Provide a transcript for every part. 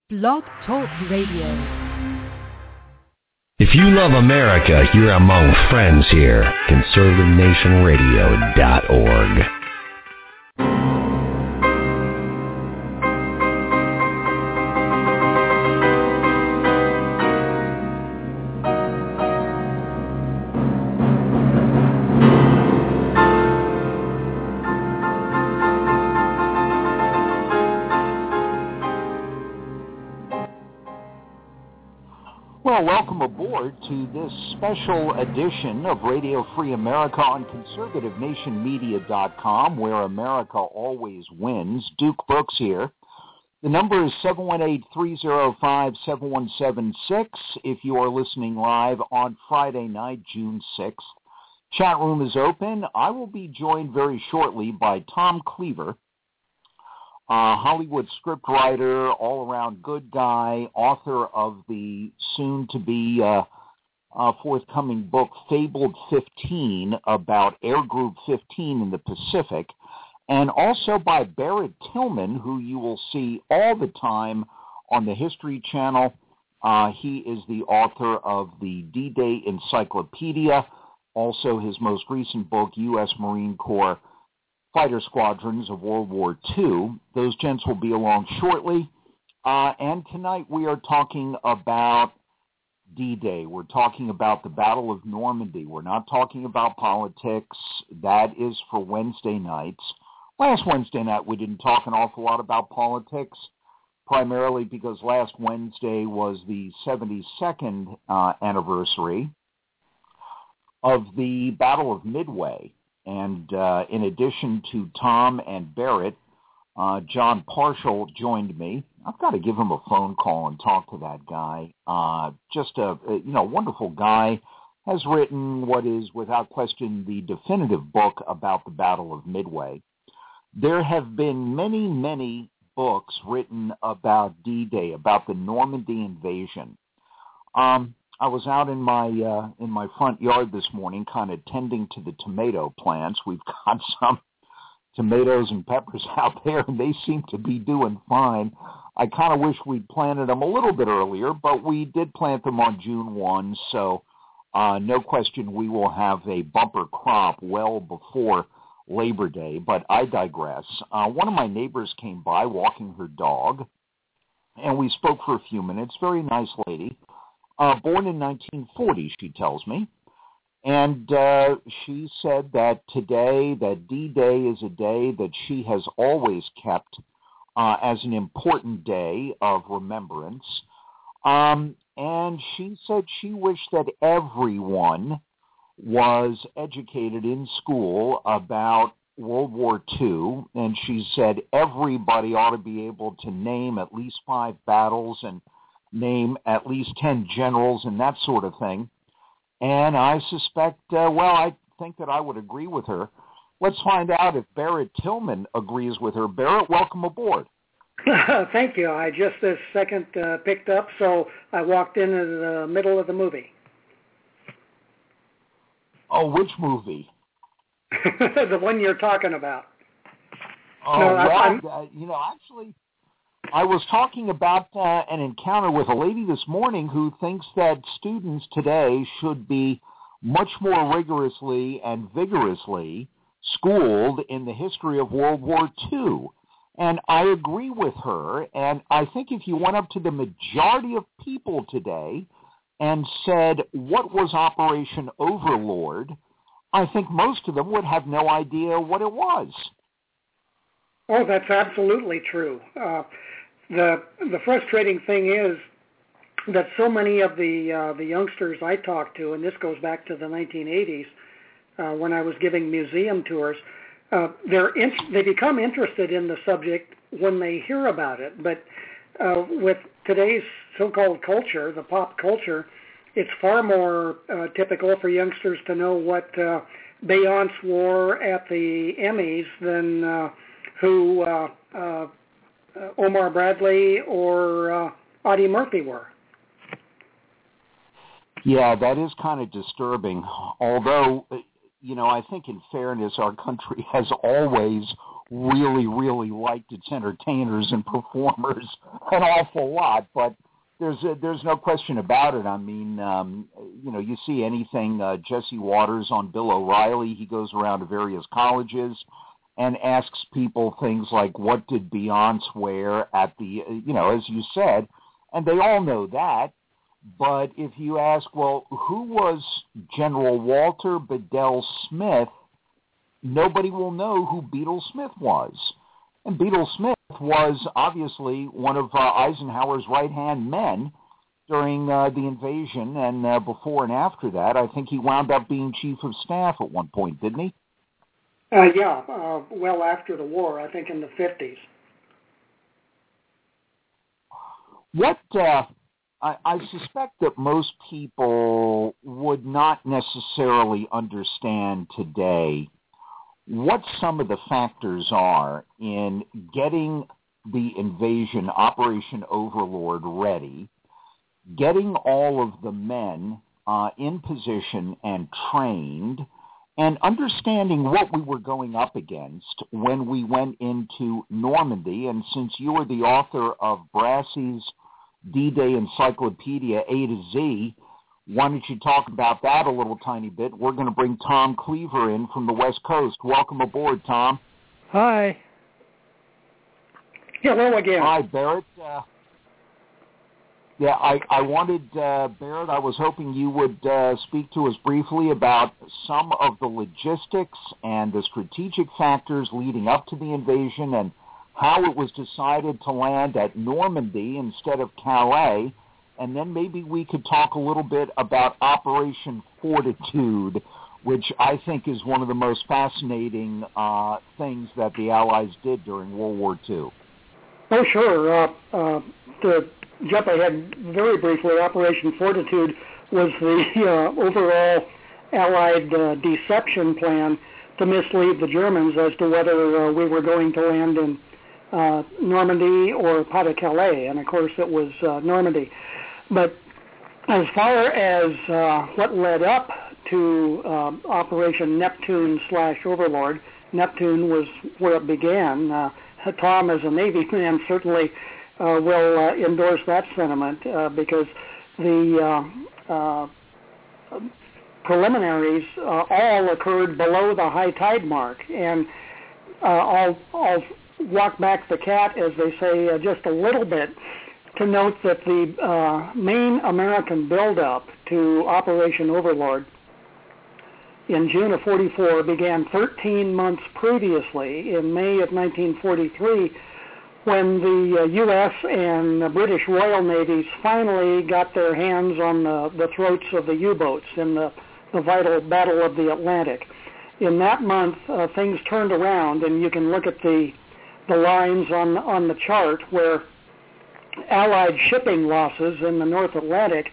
Blog Talk Radio. If you love America, you're among friends here. ConservativeNationRadio.org. Well, welcome aboard to this special edition of Radio Free America on ConservativeNationMedia.com, where America always wins. Duke Brooks here. The number is 718-305-7176 if you are listening live on Friday night, June 6th. Chat room is open. I will be joined very shortly by Tom Cleaver, Hollywood scriptwriter, all-around good guy, author of the soon-to-be forthcoming book Fabled 15 about Air Group 15 in the Pacific, and also by Barrett Tillman, who you will see all the time on the History Channel. He is the author of the D-Day Encyclopedia, also his most recent book, U.S. Marine Corps Fighter Squadrons of World War II. Those gents will be along shortly. And tonight we are talking about D-Day. We're talking about the Battle of Normandy. We're not talking about politics. That is for Wednesday nights. Last Wednesday night we didn't talk an awful lot about politics, primarily because last Wednesday was the 72nd anniversary of the Battle of Midway. And in addition to Tom and Barrett, John Parshall joined me. I've got to give him a phone call and talk to that guy. Just a wonderful guy. Has written what is, without question, the definitive book about the Battle of Midway. There have been many, many books written about D-Day, about the Normandy invasion. I was out in my front yard this morning kind of tending to the tomato plants. We've got some tomatoes and peppers out there, and they seem to be doing fine. I kind of wish we'd planted them a little bit earlier, but we did plant them on June 1, so no question we will have a bumper crop well before Labor Day, but I digress. One of my neighbors came by walking her dog, and we spoke for a few minutes. Very nice lady. Born in 1940, she tells me, and she said that today, that D-Day is a day that she has always kept as an important day of remembrance, and she said she wished that everyone was educated in school about World War II, and she said everybody ought to be able to name at least 5 battles and name at least 10 generals and that sort of thing. And I suspect, I think that I would agree with her. Let's find out if Barrett Tillman agrees with her. Barrett, welcome aboard. Thank you. I just this second picked up, so I walked in the middle of the movie. Oh, which movie? The one you're talking about. Oh, no, actually, I was talking about an encounter with a lady this morning who thinks that students today should be much more rigorously and vigorously schooled in the history of World War II. And I agree with her, and I think if you went up to the majority of people today and said, what was Operation Overlord, I think most of them would have no idea what it was. Oh, that's absolutely true. The frustrating thing is that so many of the youngsters I talk to, and this goes back to the 1980s when I was giving museum tours, they become interested in the subject when they hear about it. But with today's so-called culture, the pop culture, it's far more typical for youngsters to know what Beyonce wore at the Emmys than who Omar Bradley or Audie Murphy were. Yeah, that is kind of disturbing. Although, I think in fairness, our country has always really, really liked its entertainers and performers an awful lot, but there's no question about it. I mean, you see anything, Jesse Waters on Bill O'Reilly, he goes around to various colleges and asks people things like, what did Beyonce wear at the, as you said, and they all know that. But if you ask, well, who was General Walter Bedell Smith, nobody will know who Beetle Smith was. And Beetle Smith was obviously one of Eisenhower's right-hand men during the invasion, and before and after that, I think he wound up being chief of staff at one point, didn't he? Well after the war, I think in the 50s. What I suspect that most people would not necessarily understand today what some of the factors are in getting the invasion, Operation Overlord, ready, getting all of the men in position and trained, and understanding what we were going up against when we went into Normandy. And since you are the author of Brassey's D-Day Encyclopedia A to Z, why don't you talk about that a little tiny bit? We're going to bring Tom Cleaver in from the West Coast. Welcome aboard, Tom. Hi. Hello again. Hi, Barrett. I wanted, Barrett, I was hoping you would speak to us briefly about some of the logistics and the strategic factors leading up to the invasion and how it was decided to land at Normandy instead of Calais. And then maybe we could talk a little bit about Operation Fortitude, which I think is one of the most fascinating things that the Allies did during World War II. Oh, sure. To jump ahead very briefly, Operation Fortitude was the overall Allied deception plan to mislead the Germans as to whether we were going to land in Normandy or Pas-de-Calais. And, of course, it was Normandy. But as far as what led up to Operation Neptune/Overlord, Neptune was where it began. Tom, as a Navy man, certainly will endorse that sentiment because the preliminaries all occurred below the high tide mark. And I'll walk back the cat, as they say, just a little bit, to note that the main American buildup to Operation Overlord in June of 44 began 13 months previously, in May of 1943, when the U.S. and the British Royal Navies finally got their hands on the throats of the U-boats in the vital Battle of the Atlantic. In that month, things turned around, and you can look at the lines on the chart where Allied shipping losses in the North Atlantic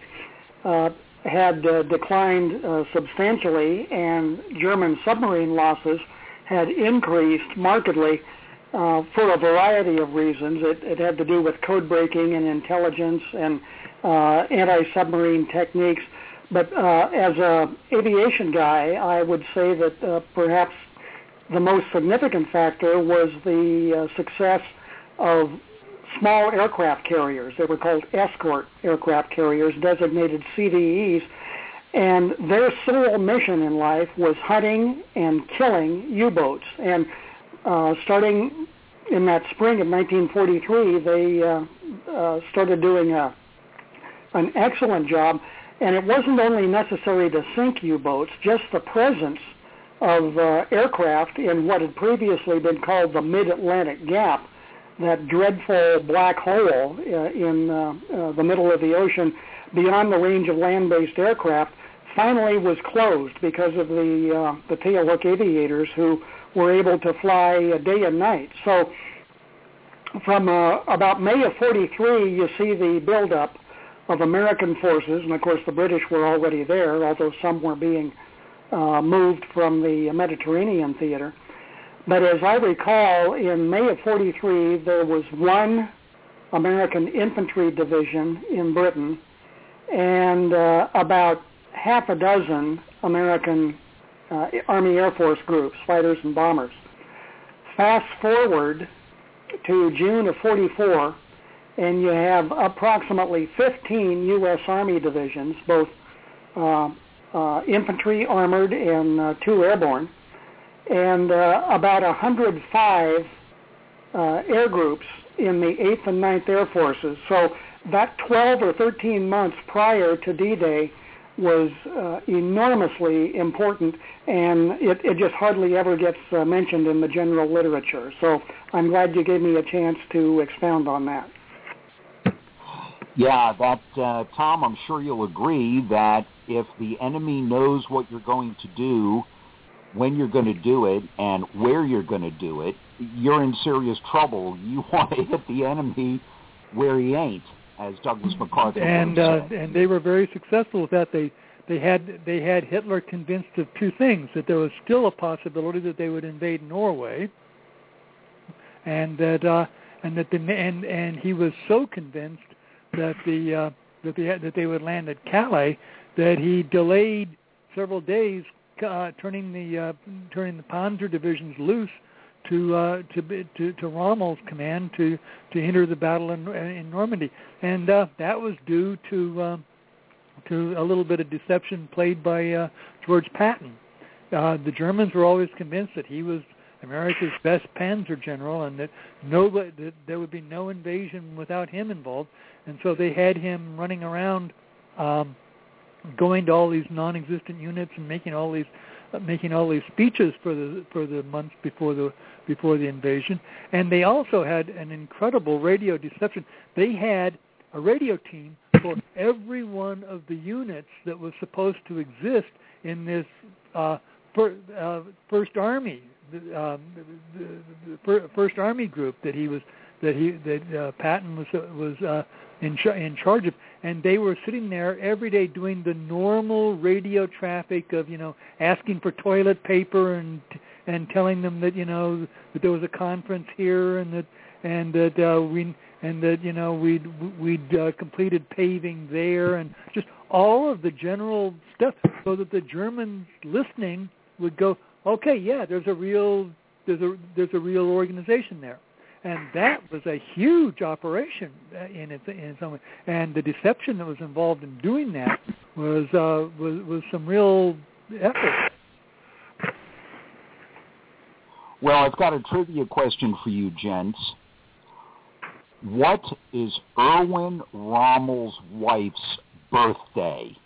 had declined substantially, and German submarine losses had increased markedly for a variety of reasons. It had to do with code breaking and intelligence and anti-submarine techniques. But as an aviation guy, I would say that perhaps the most significant factor was the success of small aircraft carriers. They were called escort aircraft carriers, designated CDEs, and their sole mission in life was hunting and killing U-boats. And starting in that spring of 1943, they started doing an excellent job. And it wasn't only necessary to sink U-boats, just the presence of aircraft in what had previously been called the Mid-Atlantic Gap, that dreadful black hole in the middle of the ocean beyond the range of land-based aircraft, finally was closed because of the tailhook aviators who were able to fly day and night. So from about May of 43, you see the buildup of American forces, and of course the British were already there, although some were being moved from the Mediterranean theater. But as I recall, in May of 43, there was one American infantry division in Britain and about half a dozen American Army Air Force groups, fighters and bombers. fast forward to June of 44, and you have approximately 15 U.S. Army divisions, both infantry, armored, and 2 airborne, and about 105 air groups in the 8th and 9th Air Forces. So that 12 or 13 months prior to D-Day was enormously important, and it just hardly ever gets mentioned in the general literature. So I'm glad you gave me a chance to expound on that. Yeah, Tom, I'm sure you'll agree that if the enemy knows what you're going to do, when you're going to do it, and where you're going to do it, you're in serious trouble. You want to hit the enemy where he ain't, as Douglas MacArthur said. And they were very successful with that. They had Hitler convinced of 2 things: that there was still a possibility that they would invade Norway, and that he was so convinced that that they would land at Calais that he delayed several days, turning the Panzer divisions loose to Rommel's command to enter the battle in Normandy, and that was due to a little bit of deception played by George Patton. The Germans were always convinced that he was America's best Panzer general, and that there would be no invasion without him involved, and so they had him running around, going to all these non-existent units and making all these speeches for the months before the invasion. And they also had an incredible radio deception. They had a radio team for every one of the units that was supposed to exist in this First Army, the First Army group that Patton was in charge of, and they were sitting there every day doing the normal radio traffic of asking for toilet paper and telling them that that there was a conference here and that we'd completed paving there, and just all of the general stuff, so that the Germans listening would go, okay, yeah, there's a real organization there. And that was a huge operation in some way. And the deception that was involved in doing that was some real effort. Well, I've got a trivia question for you, gents. What is Erwin Rommel's wife's birthday?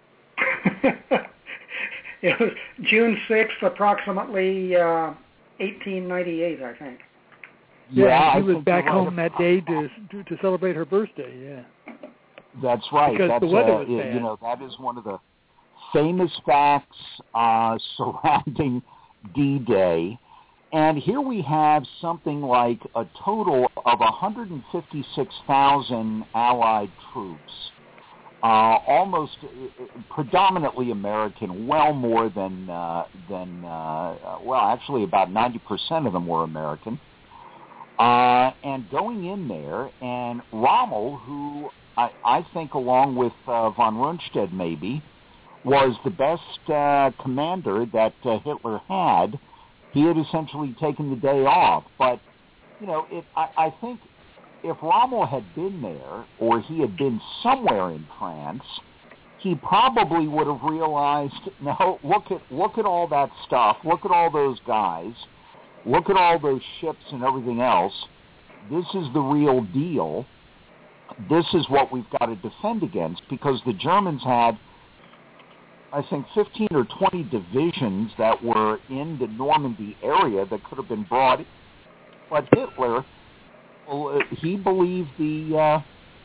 It was June 6th, approximately 1898, I think. Yeah, he was back home that day to celebrate her birthday. Yeah, that's right. Because the weather was bad. That is one of the famous facts surrounding D-Day. And here we have something like a total of 156,000 Allied troops, almost predominantly American, well more than actually about 90% of them were American. And going in there, and Rommel, who I think along with von Rundstedt maybe, was the best commander that Hitler had. He had essentially taken the day off. But, I think if Rommel had been there, or he had been somewhere in France, he probably would have realized, no, look at all that stuff, look at all those guys, look at all those ships and everything else. This is the real deal. This is what we've got to defend against, because the Germans had, I think, 15 or 20 divisions that were in the Normandy area that could have been brought in. But Hitler, he believed the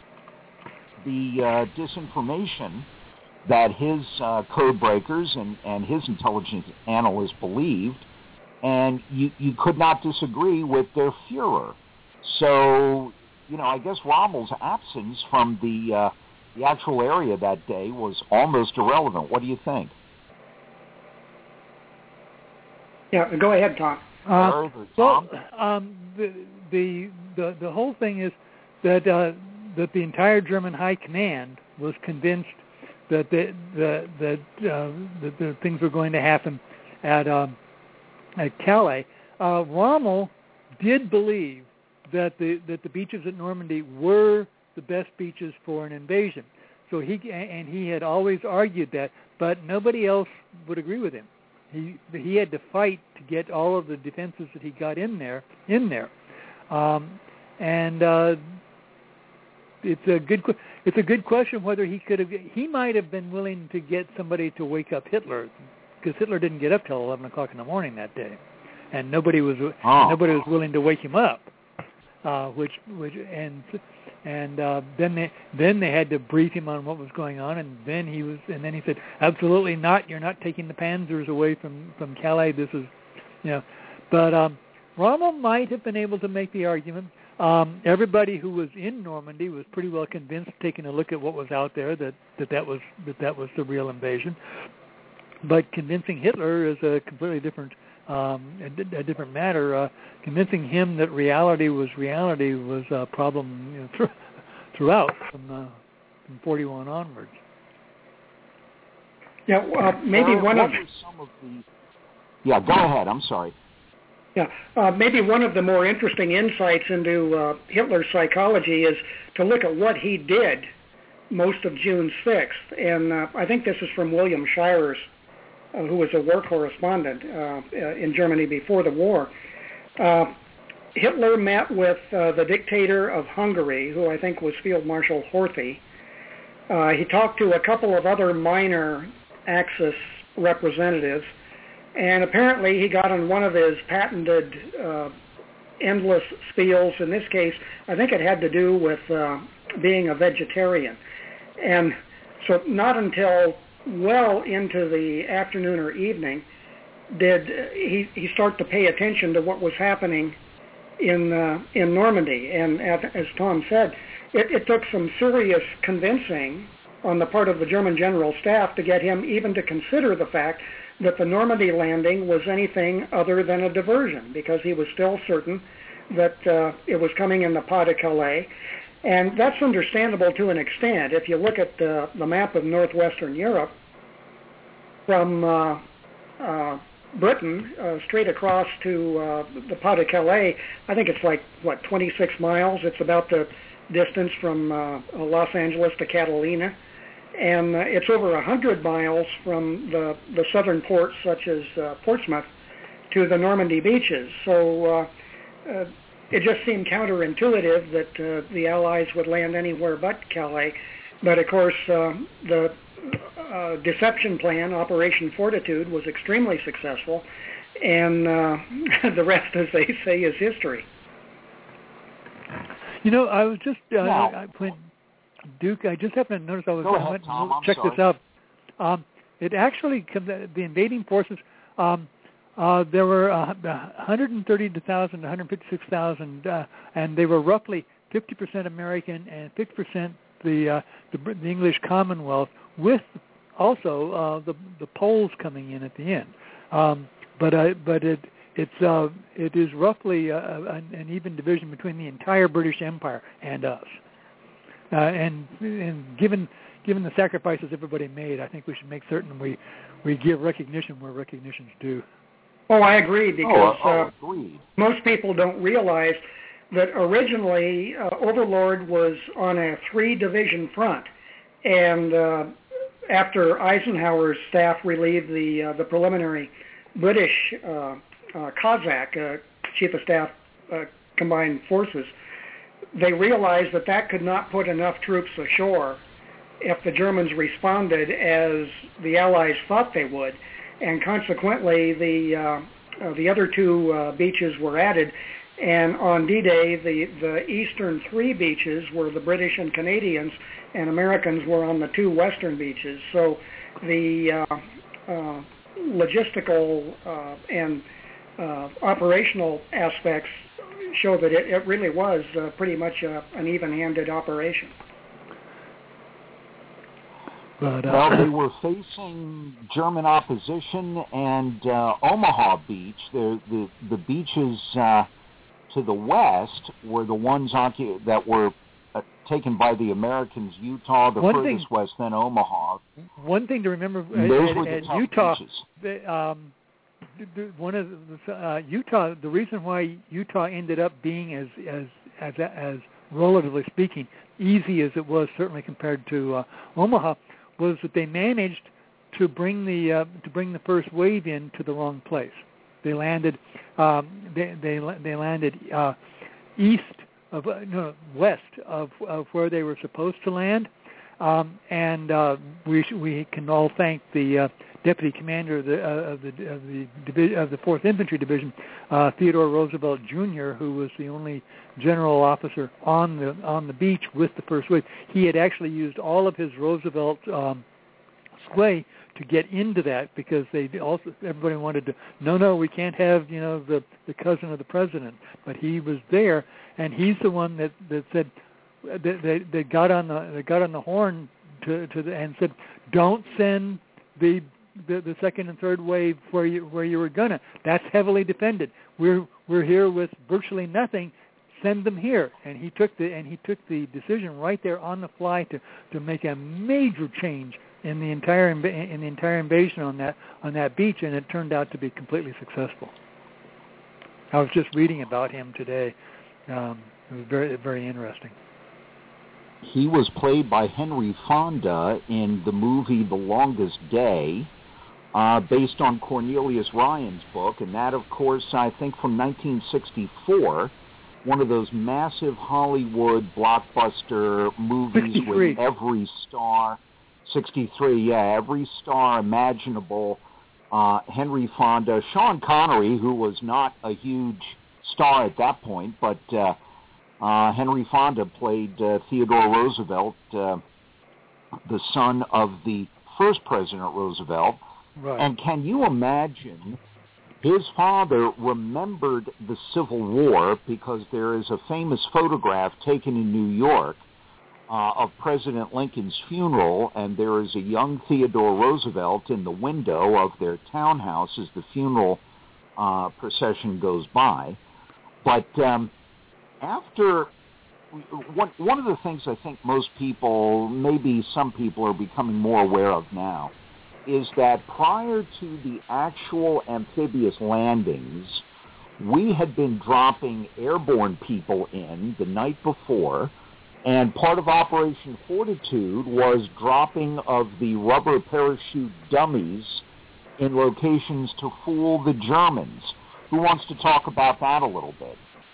disinformation that his code breakers and his intelligence analysts believed, and you could not disagree with their Fuhrer. So, I guess Rommel's absence from the actual area that day was almost irrelevant. What do you think? Yeah, go ahead, Tom. The whole thing is that the entire German high command was convinced that the things were going to happen at Calais. Rommel did believe that the beaches at Normandy were the best beaches for an invasion. So he had always argued that, but nobody else would agree with him. He had to fight to get all of the defenses that he got in there. It's a good question whether he might have been willing to get somebody to wake up Hitler, because Hitler didn't get up till 11 o'clock in the morning that day, and nobody was willing to wake him up. Then they had to brief him on what was going on, and then he said, absolutely not. You're not taking the Panzers away from Calais. This is, but Rommel might have been able to make the argument. Everybody who was in Normandy was pretty well convinced, taking a look at what was out there, that was the real invasion. But convincing Hitler is a completely different a different matter. Convincing him that reality was a problem throughout from 41 onwards. Yeah, maybe one of some of the. Yeah, go ahead. I'm sorry. Yeah, maybe one of the more interesting insights into Hitler's psychology is to look at what he did most of June 6th. And I think this is from William Shirers, who was a war correspondent in Germany before the war. Hitler met with the dictator of Hungary, who I think was Field Marshal Horthy. He talked to a couple of other minor Axis representatives, and apparently he got on one of his patented endless spiels. In this case, I think it had to do with being a vegetarian. And so not until well into the afternoon or evening did he start to pay attention to what was happening in Normandy. And as Tom said, it took some serious convincing on the part of the German general staff to get him even to consider the fact that the Normandy landing was anything other than a diversion, because he was still certain that it was coming in the Pas de Calais. And that's understandable to an extent. If you look at the map of northwestern Europe, from Britain straight across to the Pas de Calais, I think it's 26 miles. It's about the distance from Los Angeles to Catalina. And it's over 100 miles from the southern ports, such as Portsmouth, to the Normandy beaches. So it just seemed counterintuitive that the Allies would land anywhere but Calais. But, of course, the deception plan, Operation Fortitude, was extremely successful. And the rest, as they say, is history. I was just... Duke, I just happened to notice I was going to check this out. It actually, the invading forces, there were 130,000 to 156,000, and they were roughly 50% American and 50% the English Commonwealth, with also the Poles coming in at the end. But it is roughly an even division between the entire British Empire and us. And given the sacrifices everybody made, I think we should make certain we give recognition where recognition's due. Oh, I agree, because most people don't realize that originally Overlord was on a 3-division front, and after Eisenhower's staff relieved the preliminary British Cossack Chief of Staff Combined Forces, they realized that could not put enough troops ashore if the Germans responded as the Allies thought they would, and consequently the other 2 beaches were added. And on D-Day, the eastern 3 beaches were the British and Canadians, and Americans were on the 2 western beaches. So the logistical and operational aspects show that it really was pretty much an even-handed operation. But, they were facing German opposition, and Omaha Beach, the beaches to the west were the ones that were taken by the Americans. Utah, the furthest west, then Omaha. One thing to remember those were the Utah, one of Utah. The reason why Utah ended up being as relatively speaking easy as it was, certainly compared to Omaha, was that they managed to bring the first wave in to the wrong place. They landed they landed west of where they were supposed to land, and we can all thank the deputy commander of the 4th Infantry Division, Theodore Roosevelt Jr., who was the only general officer on the beach with the first wave. He had actually used all of his Roosevelt sway to get into that, because everybody wanted to, no, we can't have the cousin of the president, but he was there, and he's the one that said that got on the horn and said, don't send the second and third wave where you were gonna. That's heavily defended. We're here with virtually nothing. Send them here. And he took the decision right there on the fly to make a major change in the entire invasion on that beach, and it turned out to be completely successful. I was just reading about him today. It was very, very interesting. He was played by Henry Fonda in the movie The Longest Day, based on Cornelius Ryan's book, and that, of course, I think from 1964, one of those massive Hollywood blockbuster movies 63. With every star. 63, yeah, every star imaginable. Henry Fonda, Sean Connery, who was not a huge star at that point, but Henry Fonda played Theodore Roosevelt, the son of the first President Roosevelt. Right. And can you imagine, his father remembered the Civil War because there is a famous photograph taken in New York of President Lincoln's funeral, and there is a young Theodore Roosevelt in the window of their townhouse as the funeral procession goes by. But after, one of the things I think most people, maybe some people, are becoming more aware of now is that prior to the actual amphibious landings, we had been dropping airborne people in the night before, and part of Operation Fortitude was dropping of the rubber parachute dummies in locations to fool the Germans. Who wants to talk about that a little bit?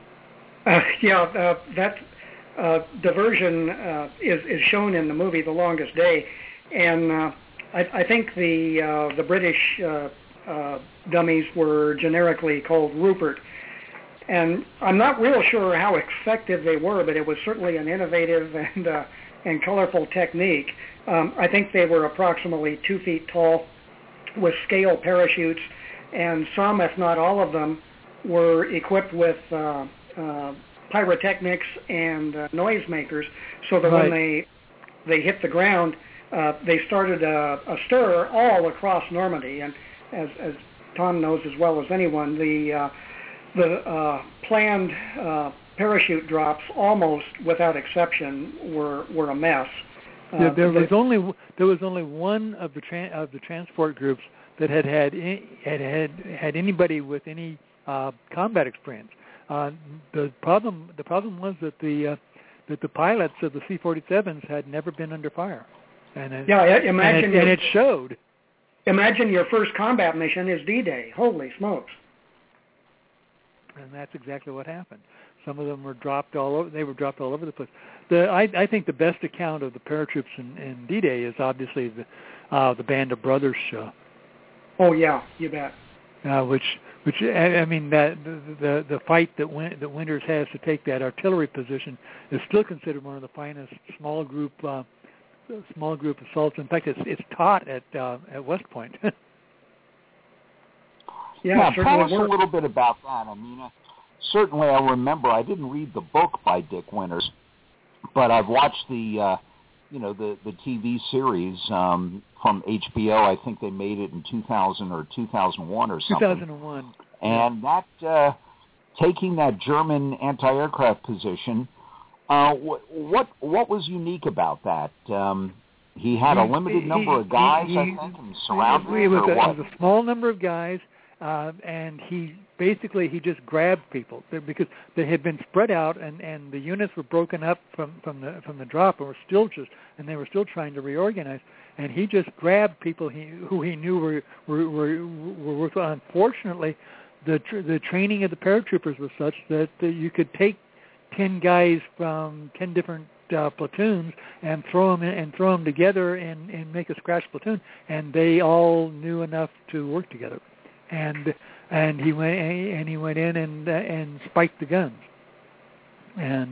That diversion is shown in the movie The Longest Day, and I think the British dummies were generically called Rupert. And I'm not real sure how effective they were, but it was certainly an innovative and colorful technique. I think they were approximately 2 feet tall with scale parachutes, and some, if not all of them, were equipped with pyrotechnics and noisemakers, so that right. when they hit the ground, they started a stir all across Normandy. And as Tom knows as well as anyone, the planned parachute drops, almost without exception, were a mess. There was only one of the transport groups that had anybody with any combat experience. The problem was that the pilots of the C-47s had never been under fire, and it showed. Imagine your first combat mission is D-Day. Holy smokes! And that's exactly what happened. Some of them were dropped all over. They were dropped all over the place. I think the best account of the paratroops in D-Day is obviously the Band of Brothers show. Oh yeah, you bet. Which I mean, that the fight that Winters has to take that artillery position is still considered one of the finest small group assaults. In fact, it's taught at West Point. Yeah, tell us a little bit about that. I mean, certainly I remember, I didn't read the book by Dick Winters, but I've watched the TV series from HBO. I think they made it in 2000 or 2001 or something. 2001. And that, taking that German anti-aircraft position, what was unique about that? He had a limited number of guys, I think, and surrounded him, it was a small number of guys, and he just grabbed people because they had been spread out, and the units were broken up from the drop, and they were still trying to reorganize. And he just grabbed people who he knew were worthwhile. Unfortunately, the training of the paratroopers was such that you could take 10 guys from 10 different platoons and throw them together and make a scratch platoon, and they all knew enough to work together. And he went in and spiked the guns and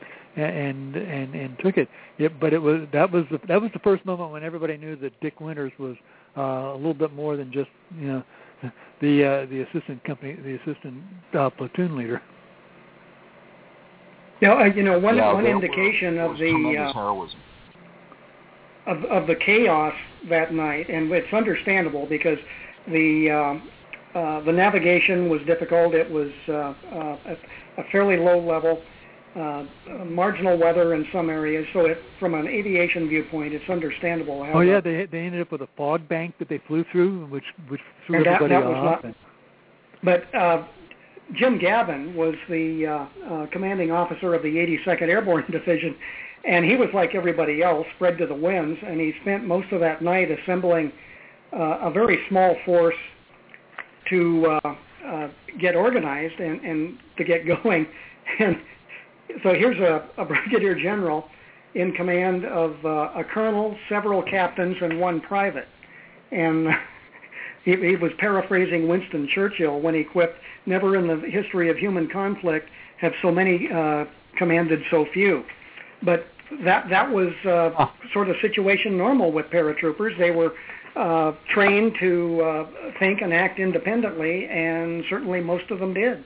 took it. But that was the first moment when everybody knew that Dick Winters was a little bit more than just the assistant platoon leader. Yeah, one indication of the chaos that night, and it's understandable because the navigation was difficult. It was a fairly low level, marginal weather in some areas. So from an aviation viewpoint, it's understandable. How they ended up with a fog bank that they flew through, which threw everybody off. But Jim Gavin was the commanding officer of the 82nd Airborne Division, and he was like everybody else, spread to the winds, and he spent most of that night assembling a very small force to get organized and to get going. And so here's a brigadier general in command of a colonel, several captains, and one private. And he was paraphrasing Winston Churchill when he quipped, "Never in the history of human conflict have so many commanded so few." But that was sort of situation normal with paratroopers. They were trained to think and act independently, and certainly most of them did.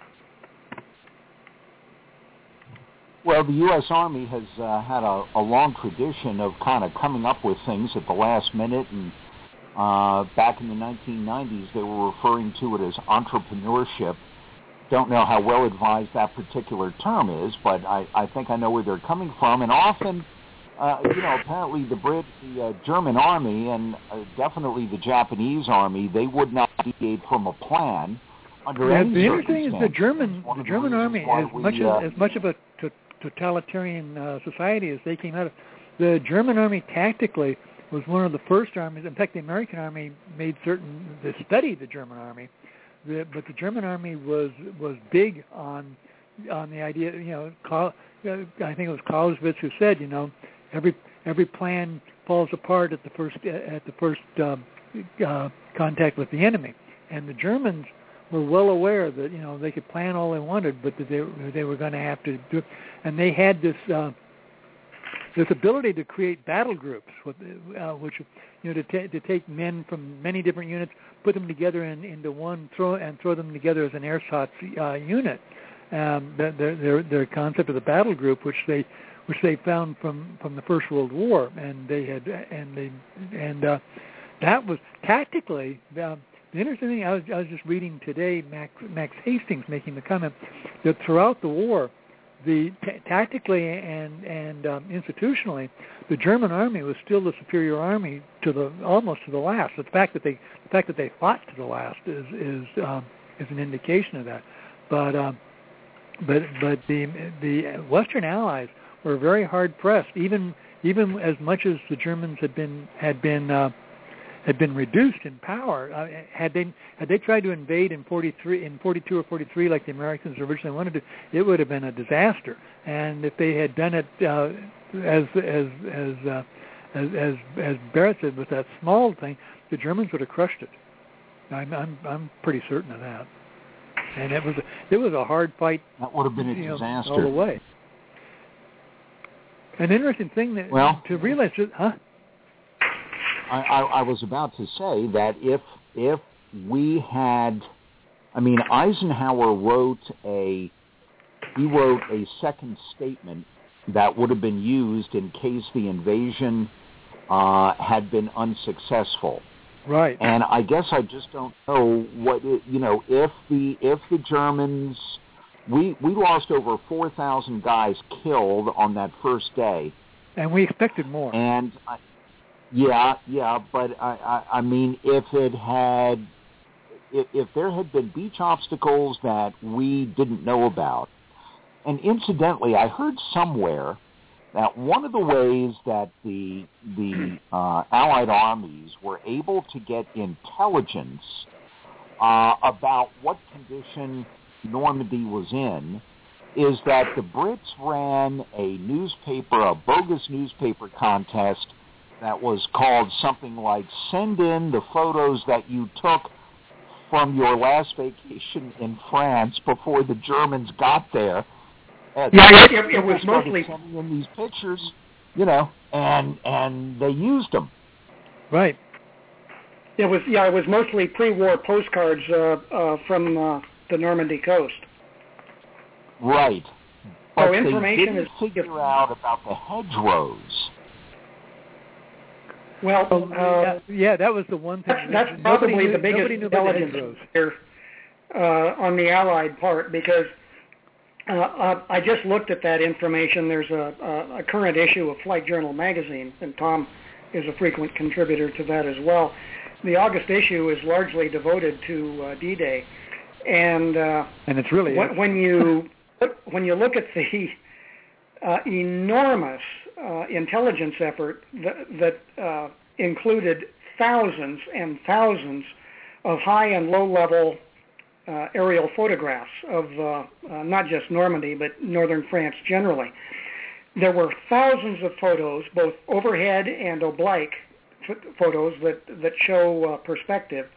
Well, the U.S. Army has had a long tradition of kind of coming up with things at the last minute, and back in the 1990s they were referring to it as entrepreneurship. Don't know how well advised that particular term is, but I think I know where they're coming from. And often, apparently the German Army and definitely the Japanese Army, they would not deviate from a plan under any circumstance. The interesting is the German Army, as much of a totalitarian society as they came out of, the German Army tactically was one of the first armies. In fact, the American Army made certain to study the German Army, but the German Army was big on the idea. I think it was Clausewitz who said, every plan falls apart at the first contact with the enemy, and the Germans were well aware that they could plan all they wanted, but that they were going to have to do it. And they had this ability to create battle groups, which to take men from many different units, put them together into one, throw them together as an ersatz unit. Their concept of the battle group, which they found from the First World War, and that was tactically. The interesting thing, I was just reading today, Max Hastings making the comment that throughout the war, tactically and institutionally, the German army was still the superior army almost to the last. The fact that they fought to the last is an indication of that. But the Western Allies were very hard pressed, even as much as the Germans had been reduced in power. Had they tried to invade in 42 or 43 like the Americans originally wanted to, it would have been a disaster. And if they had done it as Barrett said, with that small thing, the Germans would have crushed it. I'm pretty certain of that. And it was a hard fight. That would have been a disaster all the way. An interesting thing to realize, huh? I was about to say that if we had, Eisenhower wrote a second statement that would have been used in case the invasion had been unsuccessful. Right. And I guess I just don't know if the Germans, we lost over 4,000 guys killed on that first day, and we expected more. And Yeah, but I mean, if it had, if there had been beach obstacles that we didn't know about. And incidentally, I heard somewhere that one of the ways that the Allied armies were able to get intelligence about what condition Normandy was in is that the Brits ran a bogus newspaper contest that was called something like "Send in the photos that you took from your last vacation in France before the Germans got there." It was mostly sending in these pictures, and they used them. Right. It was mostly pre-war postcards from the Normandy coast. Right. But information they didn't figure out about the hedgerows. Well, that was the one thing. That's probably the biggest intelligence here on the Allied part, because I just looked at that information. There's a current issue of Flight Journal magazine, and Tom is a frequent contributor to that as well. The August issue is largely devoted to D-Day, and it's really when you look at the enormous intelligence effort that included thousands and thousands of high and low level aerial photographs of not just Normandy but northern France generally. There were thousands of photos, both overhead and oblique photos that show perspective.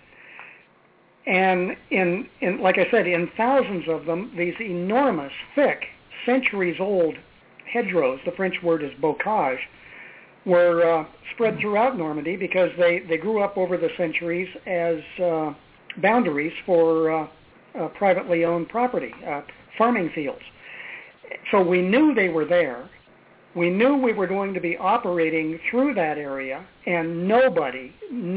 And in like I said, in thousands of them, these enormous, thick, centuries-old hedgerows, the French word is bocage, were spread throughout Normandy because they grew up over the centuries as boundaries for privately owned property, farming fields. So we knew they were there. We knew we were going to be operating through that area, and nobody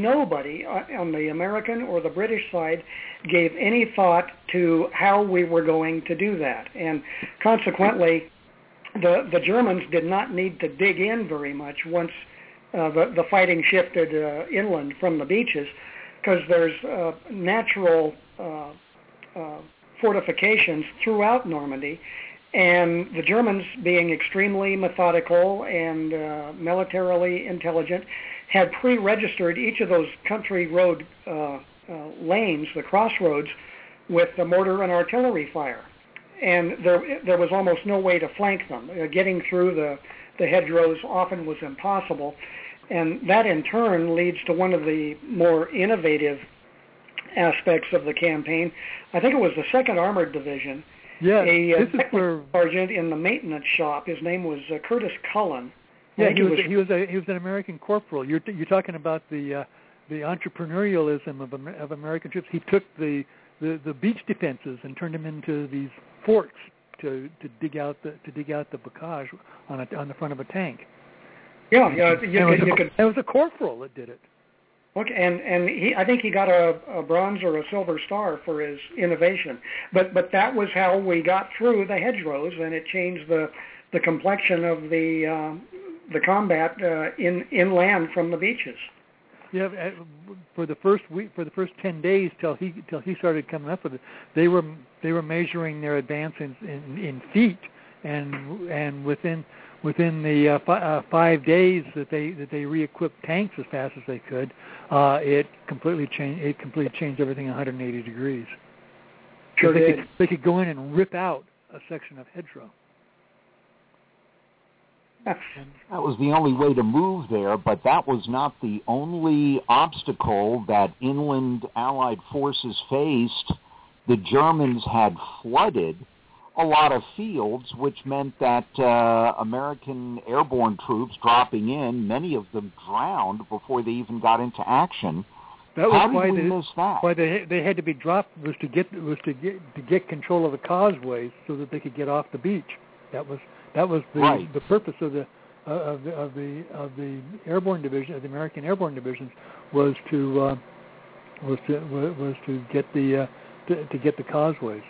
on the American or the British side gave any thought to how we were going to do that. And consequently, the Germans did not need to dig in very much once the fighting shifted inland from the beaches, because there's natural fortifications throughout Normandy. And the Germans, being extremely methodical and militarily intelligent, had pre-registered each of those country road lanes, the crossroads, with the mortar and artillery fire. And there was almost no way to flank them. Getting through the hedgerows often was impossible. And that, in turn, leads to one of the more innovative aspects of the campaign. I think it was the 2nd Armored Division. Yeah, this is where sergeant in the maintenance shop. His name was Curtis Cullen. Yeah, he was an American corporal. You're talking about the entrepreneurialism of American troops. He took the beach defenses and turned them into these forts to dig out the bocage on the front of a tank. Yeah, it was a corporal that did it. Okay, and I think he got a bronze or a silver star for his innovation. But that was how we got through the hedgerows, and it changed the complexion of the combat inland from the beaches. Yeah, for the first 10 days till he started coming up with it, they were measuring their advance in feet, and within the 5 days that they re-equipped tanks as fast as they could, it completely changed everything 180 degrees. Sure did. They could go in and rip out a section of hedgerow. That was the only way to move there, but that was not the only obstacle that inland Allied forces faced. The Germans had flooded a lot of fields, which meant that American airborne troops dropping in, many of them drowned before they even got into action. How did we miss that? Why they had to be dropped was to get control of the causeways so that they could get off the beach. That was the purpose of the airborne division, of the American airborne divisions, was to get the causeways.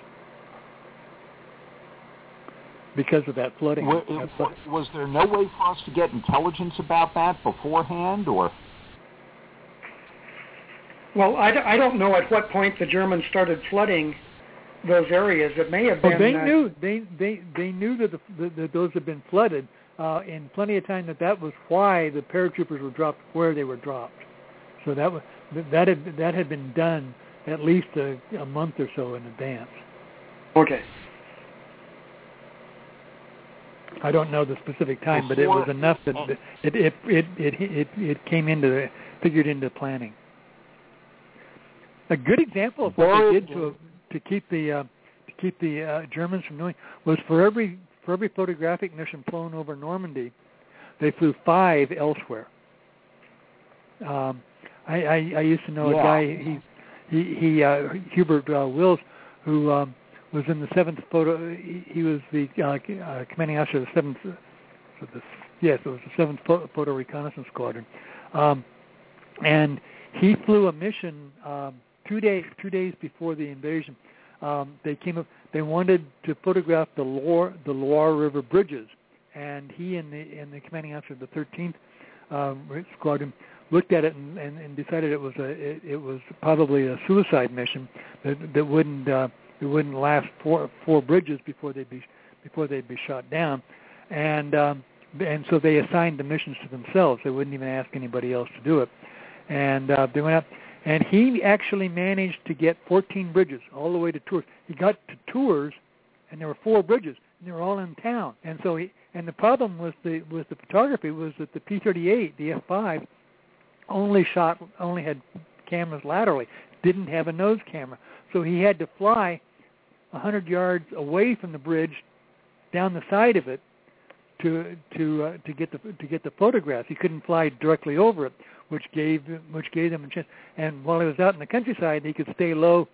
Because of that flooding. Was there no way for us to get intelligence about that beforehand, or? Well, I don't know at what point the Germans started flooding those areas. It may have been. Well, they knew that those had been flooded in plenty of time. That was why the paratroopers were dropped where they were dropped. So that had been done at least a month or so in advance. Okay. I don't know the specific time, but it was enough that it figured into planning. A good example of what they did to keep the Germans from doing was for every photographic mission flown over Normandy, they flew 5 elsewhere. I used to know a guy, Hubert Wills, who was in the 7th photo. He was the commanding officer of the 7th. Yes, it was the 7th Photo Reconnaissance Squadron, and he flew a mission 2 days before the invasion. They came up. They wanted to photograph the Loire River bridges, and he and the commanding officer of the 13th Squadron looked at it and decided it was probably a suicide mission that wouldn't last four bridges before they'd be shot down, and so they assigned the missions to themselves. They wouldn't even ask anybody else to do it, and they went up. And he actually managed to get 14 bridges all the way to Tours. He got to Tours, and there were 4 bridges, and they were all in town. And so the problem with the photography was that the P-38, the F-5, only had cameras laterally, didn't have a nose camera. So he had to fly 100 yards away from the bridge, down the side of it, to get the photographs. He couldn't fly directly over it, which gave them a chance. And while he was out in the countryside, he could stay low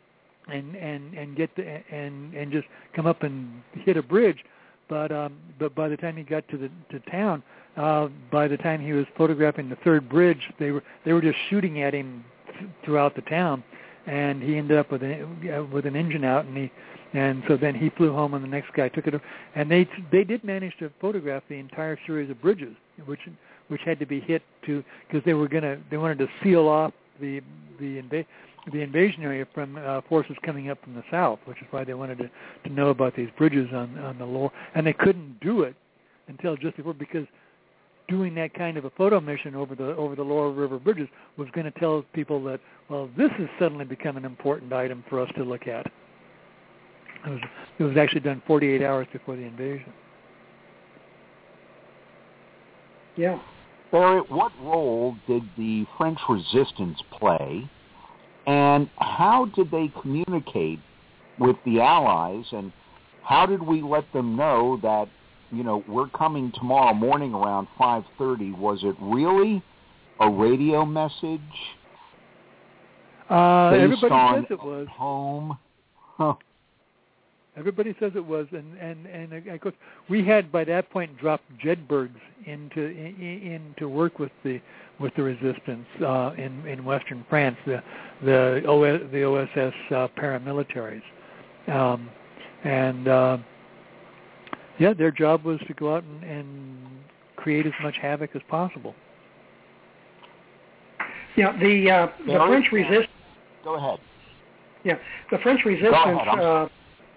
and just come up and hit a bridge. But by the time he got to town, by the time he was photographing the 3rd bridge, they were just shooting at him throughout the town, and he ended up with an engine out, and so then he flew home, and the next guy took it over. And they did manage to photograph the entire series of bridges, which had to be hit because they wanted to seal off the invasion area from forces coming up from the south, which is why they wanted to know about these bridges on the Loire, and they couldn't do it until just before, because doing that kind of a photo mission over the Loire River bridges was going to tell people that, well, this has suddenly become an important item for us to look at. It was actually done 48 hours before the invasion. Yeah. Barrett, what role did the French resistance play, and how did they communicate with the Allies, and how did we let them know that, we're coming tomorrow morning around 5:30? Was it really a radio message? Everybody says it was. Home? Huh. Everybody says it was, and of course we had by that point dropped Jedburghs into work with the resistance in Western France, the OSS paramilitaries, their job was to go out and create as much havoc as possible. Yeah, the French resistance. Go ahead. Yeah, the French resistance.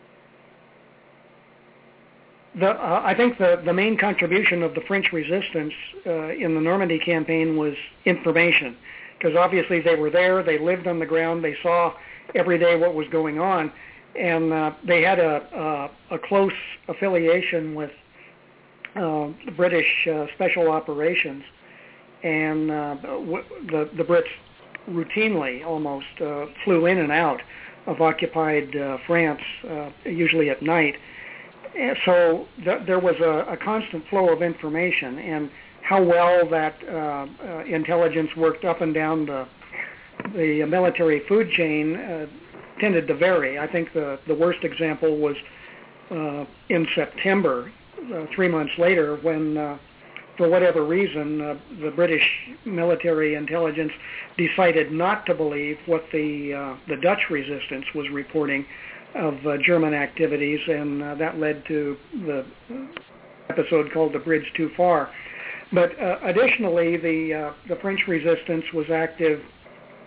I think the main contribution of the French resistance in the Normandy campaign was information, because obviously they were there, they lived on the ground, they saw every day what was going on, and they had a close affiliation with the British Special Operations, and the Brits routinely almost flew in and out of occupied France, usually at night. So there was a constant flow of information, and how well that intelligence worked up and down the military food chain tended to vary. I think the worst example was in September, 3 months later, when for whatever reason the British military intelligence decided not to believe what the Dutch resistance was reporting of German activities, and that led to the episode called "The Bridge Too Far." But additionally, the French resistance was active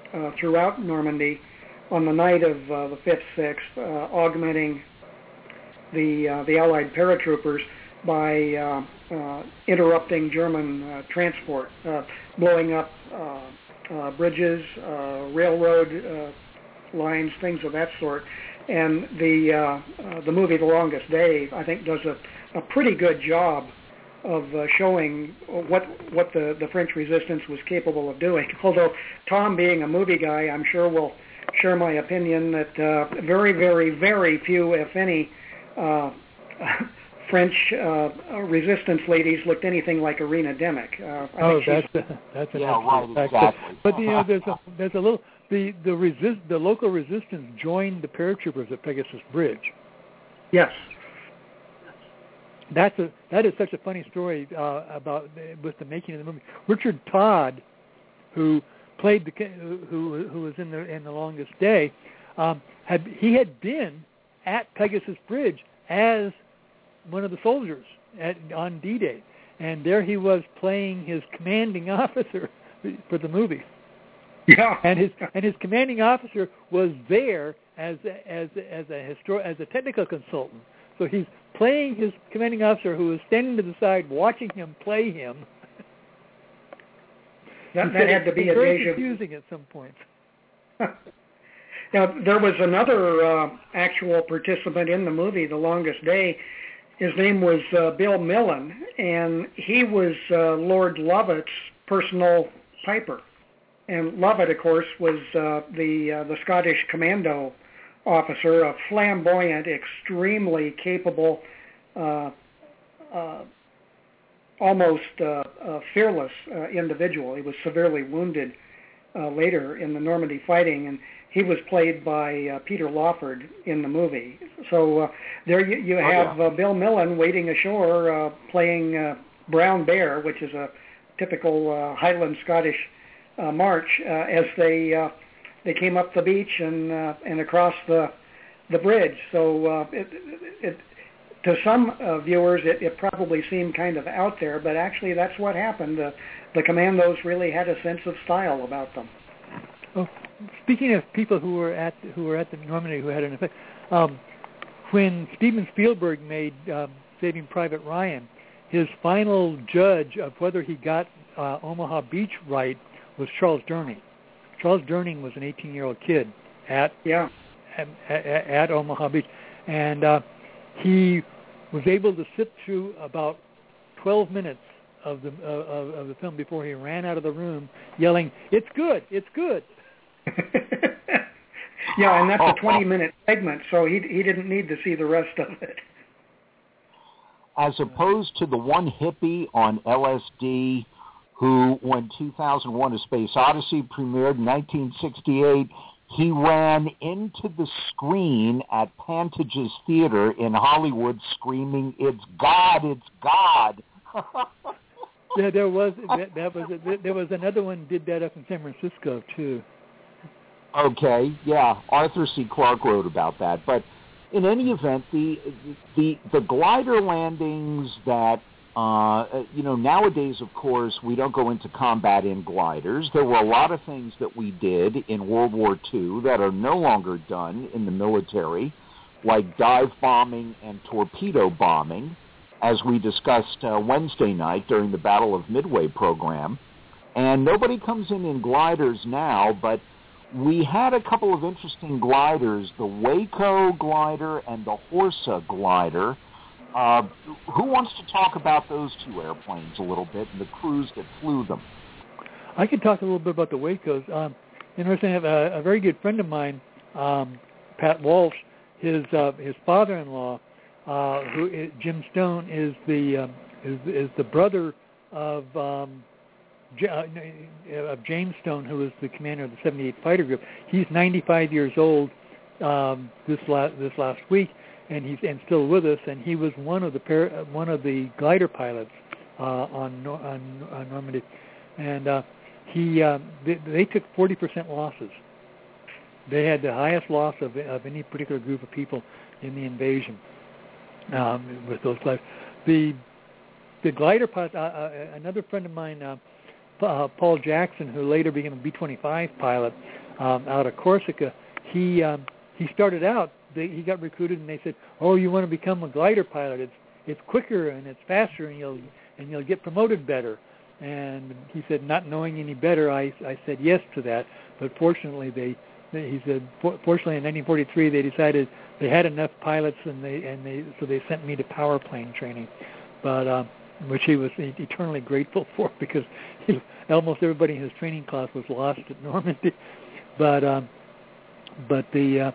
throughout Normandy on the night of the 5th, 6th, augmenting the Allied paratroopers by interrupting German transport, blowing up bridges, railroad lines, things of that sort. And the movie The Longest Day, I think, does a pretty good job of showing what the French resistance was capable of doing. Although Tom, being a movie guy, I'm sure will share my opinion that very, very, very few, if any, French resistance ladies looked anything like Irina Demick. That's an right, exactly. But there's a little the local resistance joined the paratroopers at Pegasus Bridge. Yes. That is such a funny story with the making of the movie. Richard Todd, who played who was in the Longest Day, had been at Pegasus Bridge as one of the soldiers on D-Day, and there he was playing his commanding officer for the movie. Yeah, and his commanding officer was there as a technical consultant. So he's playing his commanding officer, who was standing to the side watching him play him. That had to be a very deja vu. confusing at some point. Now, there was another actual participant in the movie, The Longest Day. His name was Bill Millen, and he was Lord Lovett's personal piper. And Lovett, of course, was the Scottish commando officer, a flamboyant, extremely capable, almost fearless individual. He was severely wounded later in the Normandy fighting, and he was played by Peter Lawford in the movie. So there you have Bill Millen wading ashore playing Brown Bear, which is a typical Highland Scottish march, as they came up the beach and across the bridge. So it to some viewers, it probably seemed kind of out there, but actually that's what happened. The commandos really had a sense of style about them. Oh, speaking of people who were at the Normandy who had an effect, when Steven Spielberg made Saving Private Ryan, his final judge of whether he got Omaha Beach right was Charles Durning. Charles Durning was an 18-year-old kid at Omaha Beach, and he was able to sit through about 12 minutes of the film before he ran out of the room yelling, "It's good, it's good." Yeah, and that's a 20-minute segment, so he didn't need to see the rest of it. As opposed to the one hippie on LSD who, when 2001: A Space Odyssey premiered in 1968, he ran into the screen at Pantages Theater in Hollywood screaming, "It's God, it's God." Yeah, there was another one did that up in San Francisco too. Okay, yeah, Arthur C. Clarke wrote about that. But in any event, the glider landings that nowadays, of course, we don't go into combat in gliders. There were a lot of things that we did in World War II that are no longer done in the military, like dive bombing and torpedo bombing, as we discussed Wednesday night during the Battle of Midway program. And nobody comes in gliders now, but we had a couple of interesting gliders, the Waco glider and the Horsa glider. Who wants to talk about those two airplanes a little bit and the crews that flew them? I could talk a little bit about the Wacos. Interesting, I have a very good friend of mine, Pat Walsh. His father-in-law, Jim Stone, is the brother of James Stone, who was the commander of the 78th Fighter Group. He's 95 years old this last week, and he's still with us. And he was one of the glider pilots on Normandy, and they took 40% losses. They had the highest loss of any particular group of people in the invasion with those gliders. The glider pilot, another friend of mine, Paul Jackson, who later became a B-25 pilot out of Corsica, he started out. He got recruited, and they said, "Oh, you want to become a glider pilot? It's quicker and it's faster, and you'll get promoted better." And he said, not knowing any better, I said yes to that. But fortunately, he said, fortunately in 1943 they decided they had enough pilots, so they sent me to power plane training, but which he was eternally grateful for, because almost everybody in his training class was lost at Normandy. But the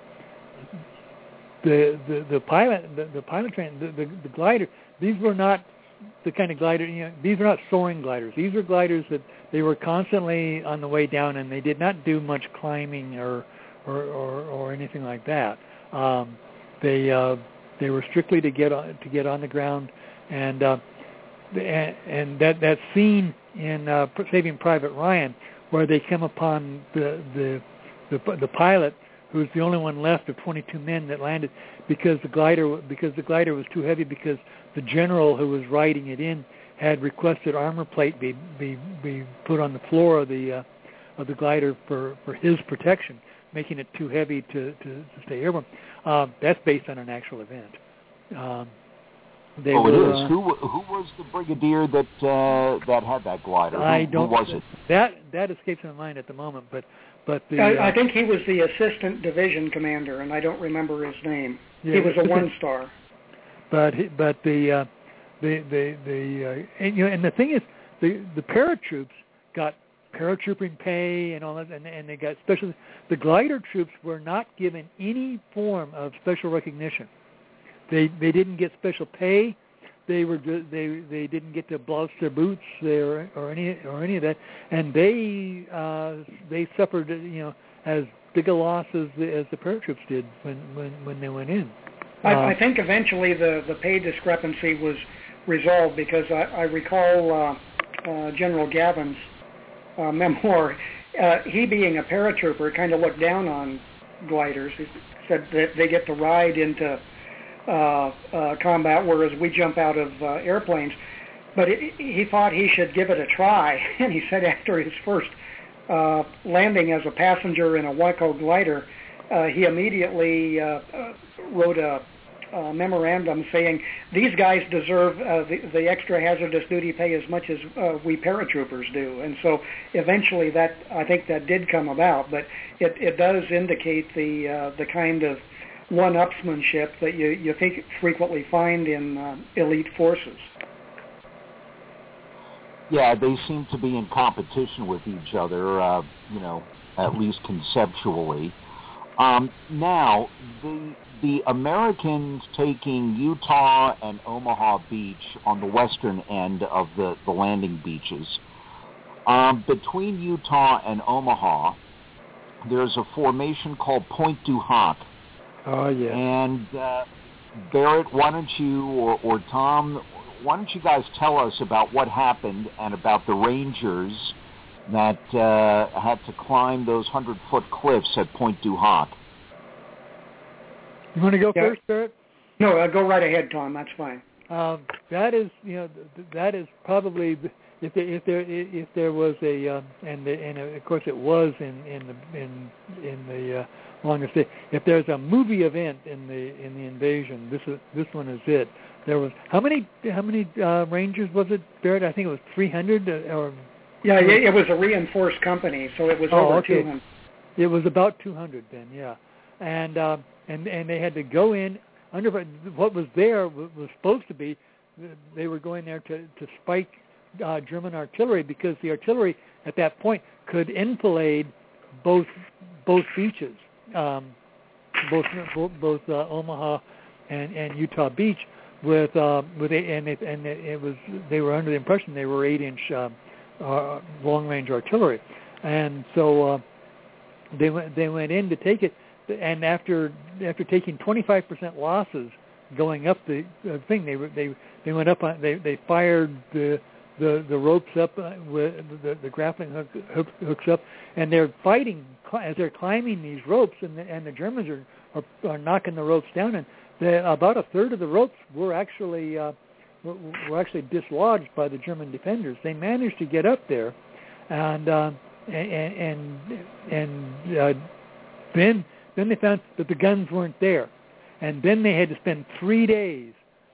pilot training, the glider, these were not the kind of glider, these are not soaring gliders. These are gliders that they were constantly on the way down, and they did not do much climbing or anything like that. They were strictly to get on the ground, and that scene in Saving Private Ryan, where they come upon the pilot, who's the only one left of 22 men that landed, because the glider was too heavy, because the general who was riding it in had requested armor plate be put on the floor of the glider for his protection, making it too heavy to stay airborne. That's based on an actual event. It is. Who was the brigadier that had that glider? Who was it? That escapes my mind at the moment, but I think he was the assistant division commander, and I don't remember his name. Yeah, he was a one-star. But the and the thing is, the paratroops got paratrooping pay and all that, and they got special. The glider troops were not given any form of special recognition. They didn't get special pay. They didn't get to blouse their boots or any of that, and they suffered as big a loss as the paratroops did when they went in. I think eventually the pay discrepancy was resolved, because I recall General Gavin's memoir. He, being a paratrooper, kind of looked down on gliders. He said that they get to ride into combat, whereas we jump out of airplanes. But he thought he should give it a try, and he said after his first landing as a passenger in a Waco glider, he immediately wrote a memorandum saying these guys deserve the extra hazardous duty pay as much as we paratroopers do. And so eventually I think that did come about, but it does indicate the kind of one-upsmanship that you think frequently find in elite forces. Yeah, they seem to be in competition with each other, at least conceptually. Now, the Americans taking Utah and Omaha Beach on the western end of the landing beaches. Between Utah and Omaha, there's a formation called Pointe du Hoc. Oh, yeah. And Barrett, why don't you, or Tom, why don't you guys tell us about what happened and about the Rangers that had to climb those 100-foot cliffs at Pointe du Hoc? You want to go first, Barrett? No, go right ahead, Tom. That's fine. That is probably, if there was a and of course it was in the longest day. If there's a movie event in the invasion, this one is it. There was how many Rangers was it, Barrett? I think it was 300 or. Yeah, it was a reinforced company, so it was over 200. It was about 200 then, yeah, and they had to go in under what was there was supposed to be. They were going there to spike German artillery, because the artillery at that point could enfilade both beaches, both Omaha and Utah Beach with it was they were under the impression they were 8-inch long-range artillery, and so they went in to take it, and after taking 25% losses going up the thing, they went up on they fired the ropes up with the grappling hooks up, and they're fighting as they're climbing these ropes, and the Germans are knocking the ropes down, and about a third of the ropes were actually dislodged by the German defenders. They managed to get up there, and then they found that the guns weren't there, and then they had to spend 3 days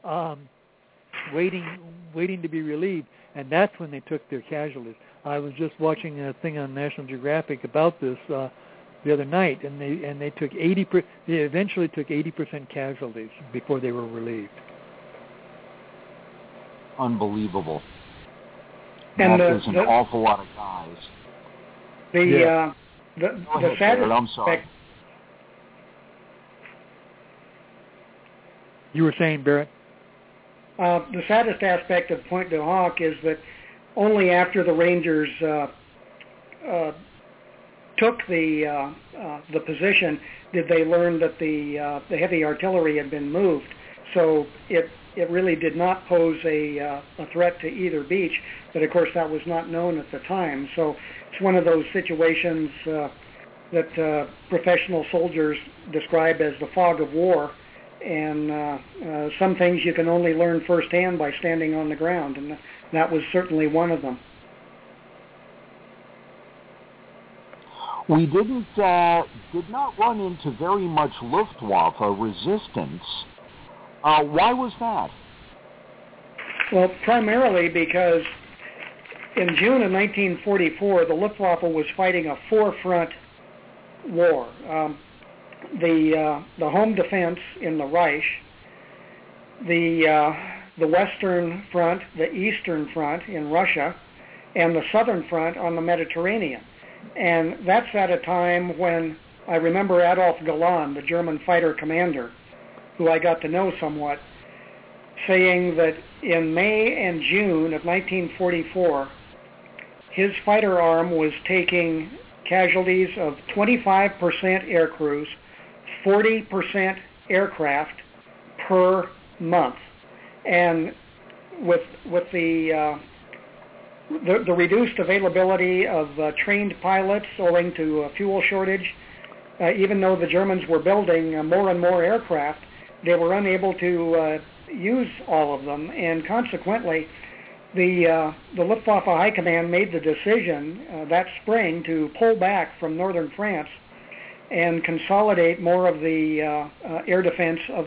waiting to be relieved, and that's when they took their casualties. I was just watching a thing on National Geographic about this the other night, and they took 80%. They eventually took 80% casualties before they were relieved. Unbelievable. And that is an awful lot of guys. The saddest I'm sorry. aspect. You were saying, Barrett? The saddest aspect of Pointe du Hoc is that only after the Rangers took the position did they learn that the heavy artillery had been moved. So it really did not pose a threat to either beach, but of course that was not known at the time. So it's one of those situations that professional soldiers describe as the fog of war, and some things you can only learn firsthand by standing on the ground, and that was certainly one of them. We did not run into very much Luftwaffe resistance. Why was that? Well, primarily because in June of 1944, the Luftwaffe was fighting a four-front war. The home defense in the Reich, the Western Front, the Eastern Front in Russia, and the Southern Front on the Mediterranean. And that's at a time when I remember Adolf Galan, the German fighter commander, who I got to know somewhat, saying that in May and June of 1944, his fighter arm was taking casualties of 25% air crews, 40% aircraft per month. And with the reduced availability of trained pilots owing to a fuel shortage, even though the Germans were building more and more aircraft, they were unable to use all of them, and consequently, the Luftwaffe High Command made the decision that spring to pull back from northern France and consolidate more of the air defense of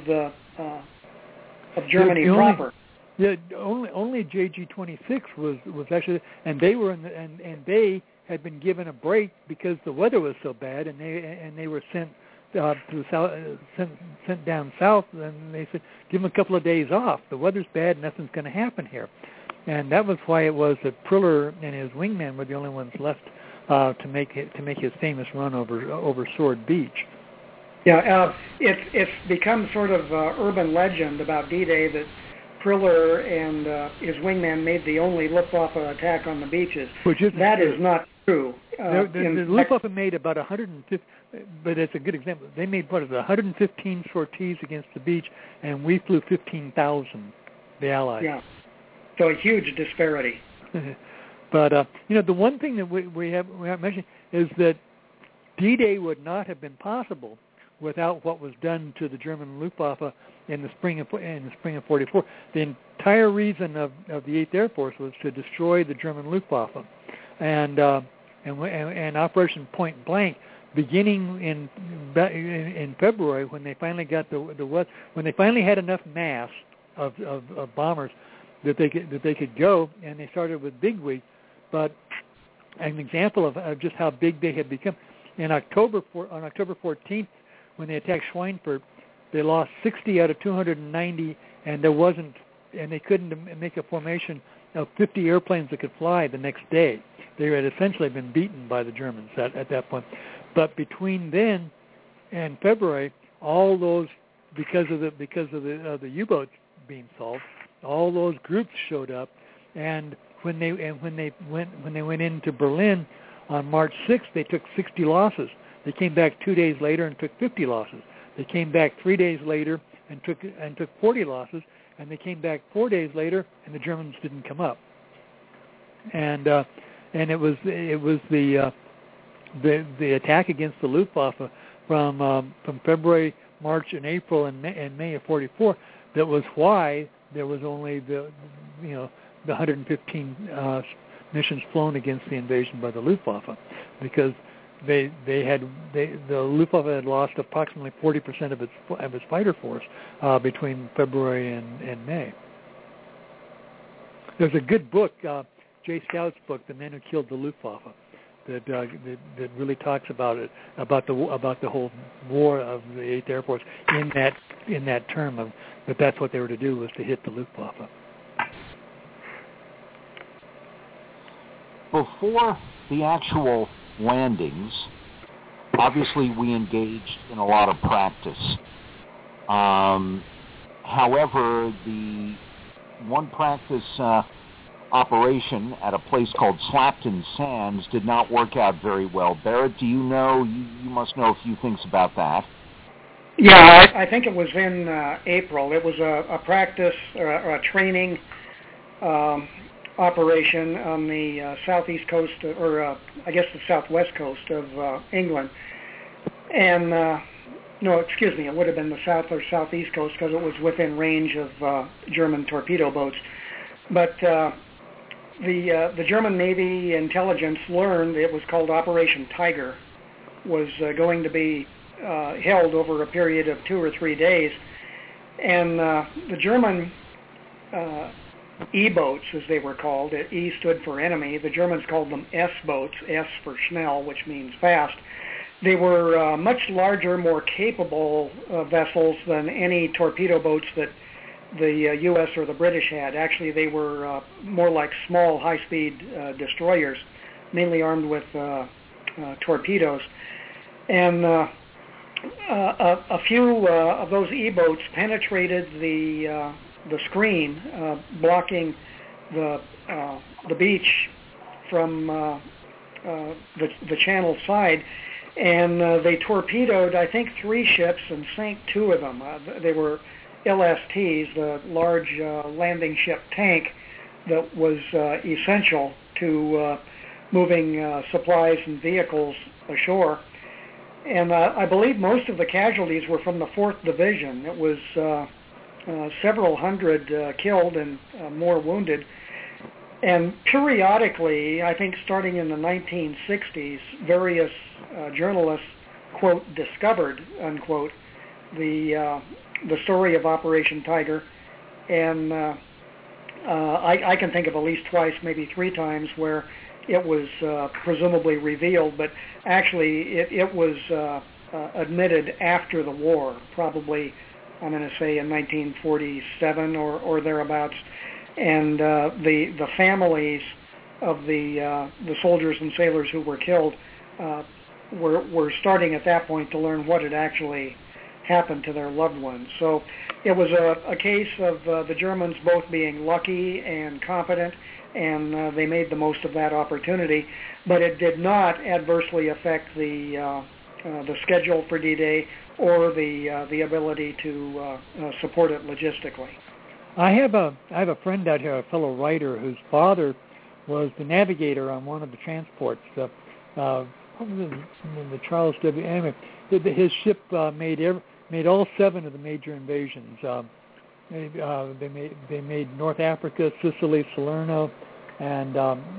Germany proper. Yeah, only JG-26 was actually, and they were and they had been given a break because the weather was so bad, and they were sent to the south, sent down south, and they said, give them a couple of days off. The weather's bad, nothing's going to happen here, and that was why it was that Priller and his wingman were the only ones left to make his famous run over Sword Beach. Yeah, it's become sort of urban legend about D-Day that Priller and his wingman made the only Luftwaffe attack on the beaches. That is not true. The Luftwaffe made about 150, but it's a good example. They made 115 sorties against the beach, and we flew 15,000, the Allies. Yeah, so a huge disparity. But the one thing that we have mentioned is that D-Day would not have been possible without what was done to the German Luftwaffe in the spring of 44. The entire reason of the 8th Air Force was to destroy the German Luftwaffe, and Operation Point Blank, beginning in February, when they finally got when they finally had enough mass of bombers that they could go, and they started with Bigwig. But an example of just how big they had become, on October 14th, when they attacked Schweinfurt, they lost 60 out of 290, and they couldn't make a formation of 50 airplanes that could fly the next day. They had essentially been beaten by the Germans at that point. But between then and February, all those, because of the U-boats being solved, all those groups showed up, and when they went into Berlin on March 6th, they took 60 losses. They came back 2 days later and took 50 losses. They came back 3 days later and took 40 losses, and they came back 4 days later, and the Germans didn't come up. And it was the attack against the Luftwaffe from February, March, and April and May of 44 that was why there was only the 115 missions flown against the invasion by the Luftwaffe, because the Luftwaffe had lost approximately 40% of its fighter force between February and May. There's a good book, Jay Scout's book, "The Men Who Killed the Luftwaffe," that really talks about it, about the whole war of the 8th Air Force in that term of that's what they were to do, was to hit the Luftwaffe. Before the actual landings, obviously we engaged in a lot of practice. However, the one practice operation at a place called Slapton Sands did not work out very well. Barrett, do you know? You must know a few things about that. Yeah, I think it was in April. It was a practice or a training operation on the southeast coast, or I guess the southwest coast of England. And no, excuse me, it would have been the south or southeast coast, because it was within range of German torpedo boats. But the German Navy intelligence learned, it was called Operation Tiger, was going to be held over a period of 2 or 3 days. And the German E-boats, as they were called, E stood for enemy. The Germans called them S-boats, S for Schnell, which means fast. They were much larger, more capable vessels than any torpedo boats that the U.S. or the British had. Actually, they were more like small, high-speed destroyers, mainly armed with torpedoes. And a few of those E-boats penetrated the screen, blocking the beach from the channel side, and they torpedoed, I think, 3 ships and sank 2 of them. They were LSTs, the large landing ship tank that was essential to moving supplies and vehicles ashore. And I believe most of the casualties were from the 4th Division. It was several hundred killed and more wounded. And periodically, I think starting in the 1960s, various journalists, quote, discovered, unquote, the story of Operation Tiger. And I can think of at least twice, maybe 3 times, where it was presumably revealed, but actually it was admitted after the war, probably, I'm going to say in 1947 or thereabouts. And the families of the soldiers and sailors who were killed were starting at that point to learn what had actually happened to their loved ones. So it was a case of the Germans both being lucky and competent, and they made the most of that opportunity. But it did not adversely affect the schedule for D-Day or the ability to support it logistically. I have a friend out here, a fellow writer, whose father was the navigator on one of the transports. The Charles W. Anyway, his ship made all 7 of the major invasions. They made North Africa, Sicily, Salerno, and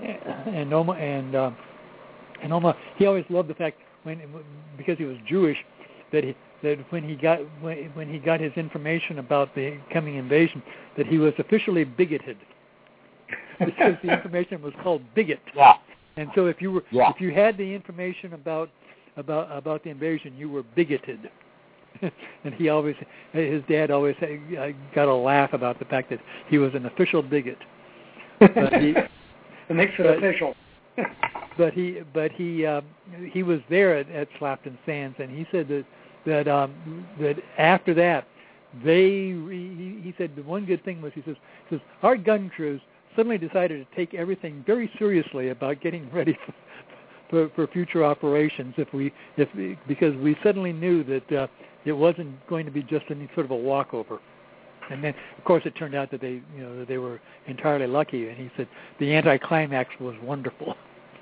Omaha. He always loved the fact because he was Jewish that when he got his information about the coming invasion, that he was officially bigoted because the information was called bigot. Yeah. And so if you had the information about the invasion, you were bigoted. And his dad always got a laugh about the fact that he was an official bigot. It makes it official. But he was there at Slapton Sands, and he said that after that, he said the one good thing was he says our gun crews suddenly decided to take everything very seriously about getting ready for future operations because we suddenly knew that it wasn't going to be just any sort of a walkover. And then, of course, it turned out that they were entirely lucky. And he said the anticlimax was wonderful.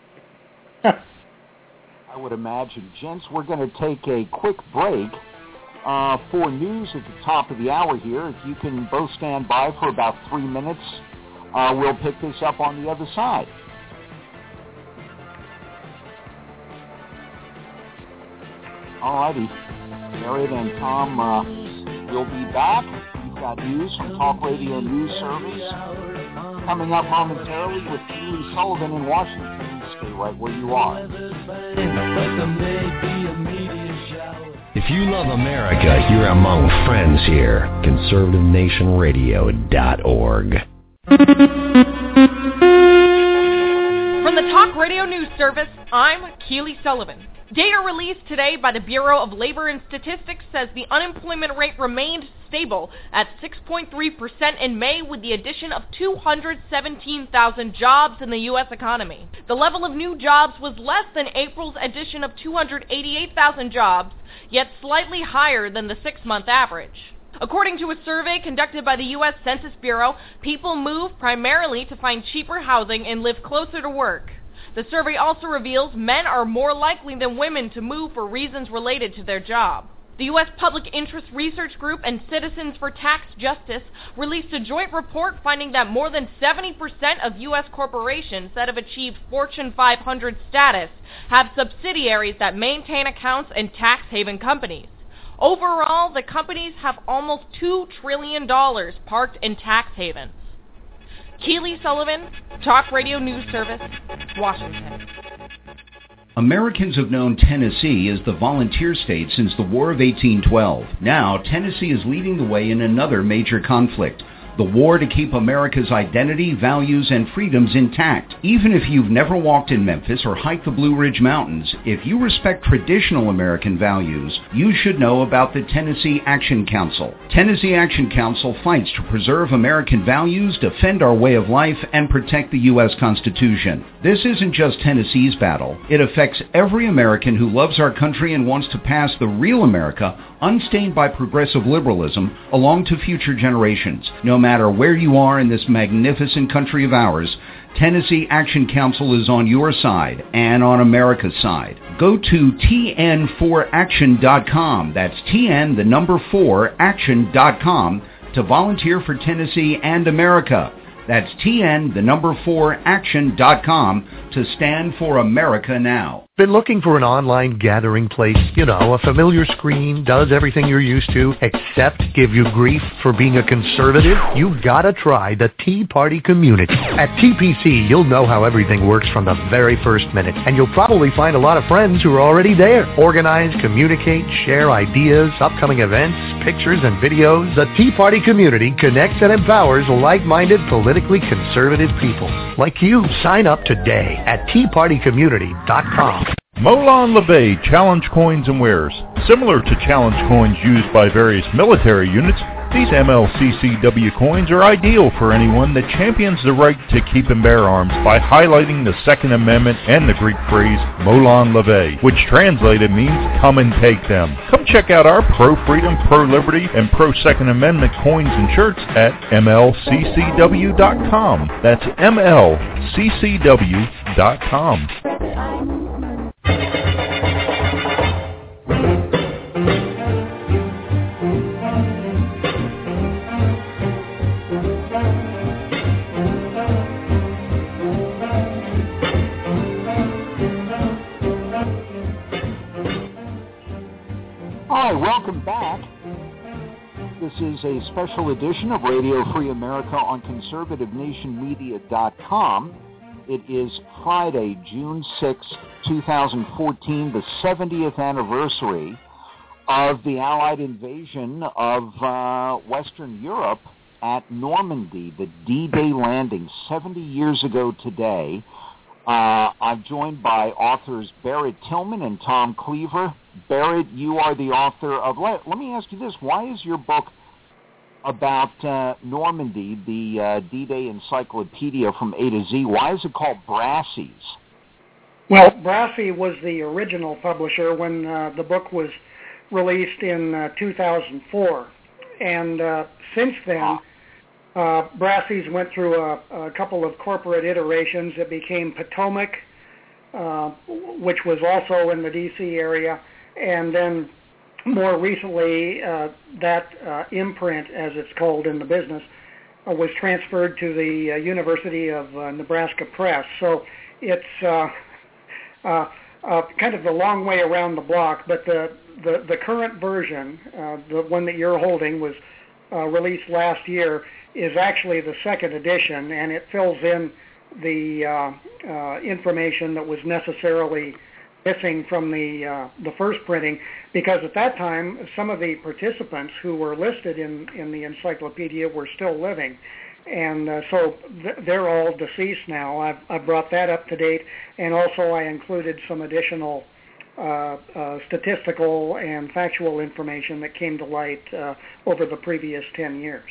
I would imagine. Gents, we're going to take a quick break for news at the top of the hour here. If you can both stand by for about 3 minutes, we'll pick this up on the other side. All righty. Barrett and Tom will be back. We've got news from Talk Radio News Service. Coming up momentarily with Keely Sullivan in Washington. Stay right where you are. If you love America, you're among friends here. ConservativeNationRadio.org. From the Talk Radio News Service, I'm Keely Sullivan. Data released today by the Bureau of Labor and Statistics says the unemployment rate remained stable at 6.3% in May, with the addition of 217,000 jobs in the U.S. economy. The level of new jobs was less than April's addition of 288,000 jobs, yet slightly higher than the 6-month average. According to a survey conducted by the U.S. Census Bureau, people move primarily to find cheaper housing and live closer to work. The survey also reveals men are more likely than women to move for reasons related to their job. The U.S. Public Interest Research Group and Citizens for Tax Justice released a joint report finding that more than 70% of U.S. corporations that have achieved Fortune 500 status have subsidiaries that maintain accounts in tax haven companies. Overall, the companies have almost $2 trillion parked in tax havens. Keely Sullivan, Talk Radio News Service, Washington. Americans have known Tennessee as the volunteer state since the War of 1812. Now, Tennessee is leading the way in another major conflict, the war to keep America's identity, values, and freedoms intact. Even if you've never walked in Memphis or hiked the Blue Ridge Mountains, if you respect traditional American values, you should know about the Tennessee Action Council. Tennessee Action Council fights to preserve American values, defend our way of life, and protect the U.S. Constitution. This isn't just Tennessee's battle. It affects every American who loves our country and wants to pass the real America, unstained by progressive liberalism, along to future generations. No matter where you are in this magnificent country of ours, Tennessee Action Council is on your side and on America's side. Go to tn4action.com. That's TN, the number 4, action.com to volunteer for Tennessee and America. That's TN, the number 4, action.com to stand for America now. Been looking for an online gathering place? You know, a familiar screen, does everything you're used to, except give you grief for being a conservative? You've got to try the Tea Party Community. At TPC, you'll know how everything works from the very first minute, and you'll probably find a lot of friends who are already there. Organize, communicate, share ideas, upcoming events, pictures, and videos. The Tea Party Community connects and empowers like-minded, politically conservative people like you. Sign up today at teapartycommunity.com. Molon Labe Challenge Coins and Wares. Similar to challenge coins used by various military units, these MLCCW coins are ideal for anyone that champions the right to keep and bear arms by highlighting the Second Amendment and the Greek phrase Molon Labe, which translated means come and take them. Come check out our pro-freedom, pro-liberty, and pro-Second Amendment coins and shirts at MLCCW.com. That's MLCCW.com. Hi, welcome back. This is a special edition of Radio Free America on ConservativeNationMedia.com. It is Friday, June 6, 2014, the 70th anniversary of the Allied invasion of Western Europe at Normandy, the D-Day landing 70 years ago today. I'm joined by authors Barrett Tillman and Tom Cleaver. Barrett, you are the author of... Let me ask you this. Why is your book about Normandy, the D-Day encyclopedia from A to Z, why is it called Brassey's? Well, Brassey was the original publisher when the book was released in 2004. And since then, Brassey's went through a couple of corporate iterations. It became Potomac, which was also in the D.C. area, and then more recently that imprint, as it's called in the business, was transferred to the University of Nebraska Press. So it's kind of the long way around the block, but the the current version, the one that you're holding, was released last year, is actually the second edition, and it fills in the information that was necessarily missing from the first printing, because at that time some of the participants who were listed in the encyclopedia were still living, and so they're all deceased now. I've brought that up to date, and also I included some additional statistical and factual information that came to light over the previous 10 years.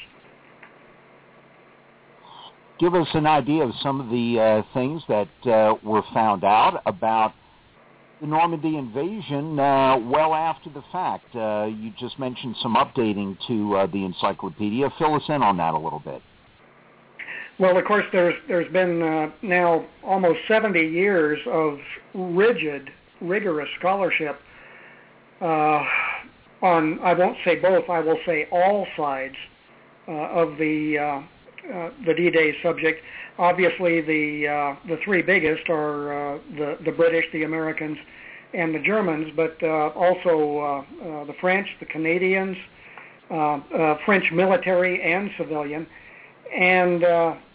Give us an idea of some of the things that were found out about the Normandy invasion well after the fact. You just mentioned some updating to the encyclopedia. Fill us in on that a little bit. Well, of course, there's been now almost 70 years of rigorous scholarship on, I won't say both, I will say all sides of the D-Day subject. Obviously, the three biggest are the British, the Americans, and the Germans, but also the French, the Canadians, French military and civilian, and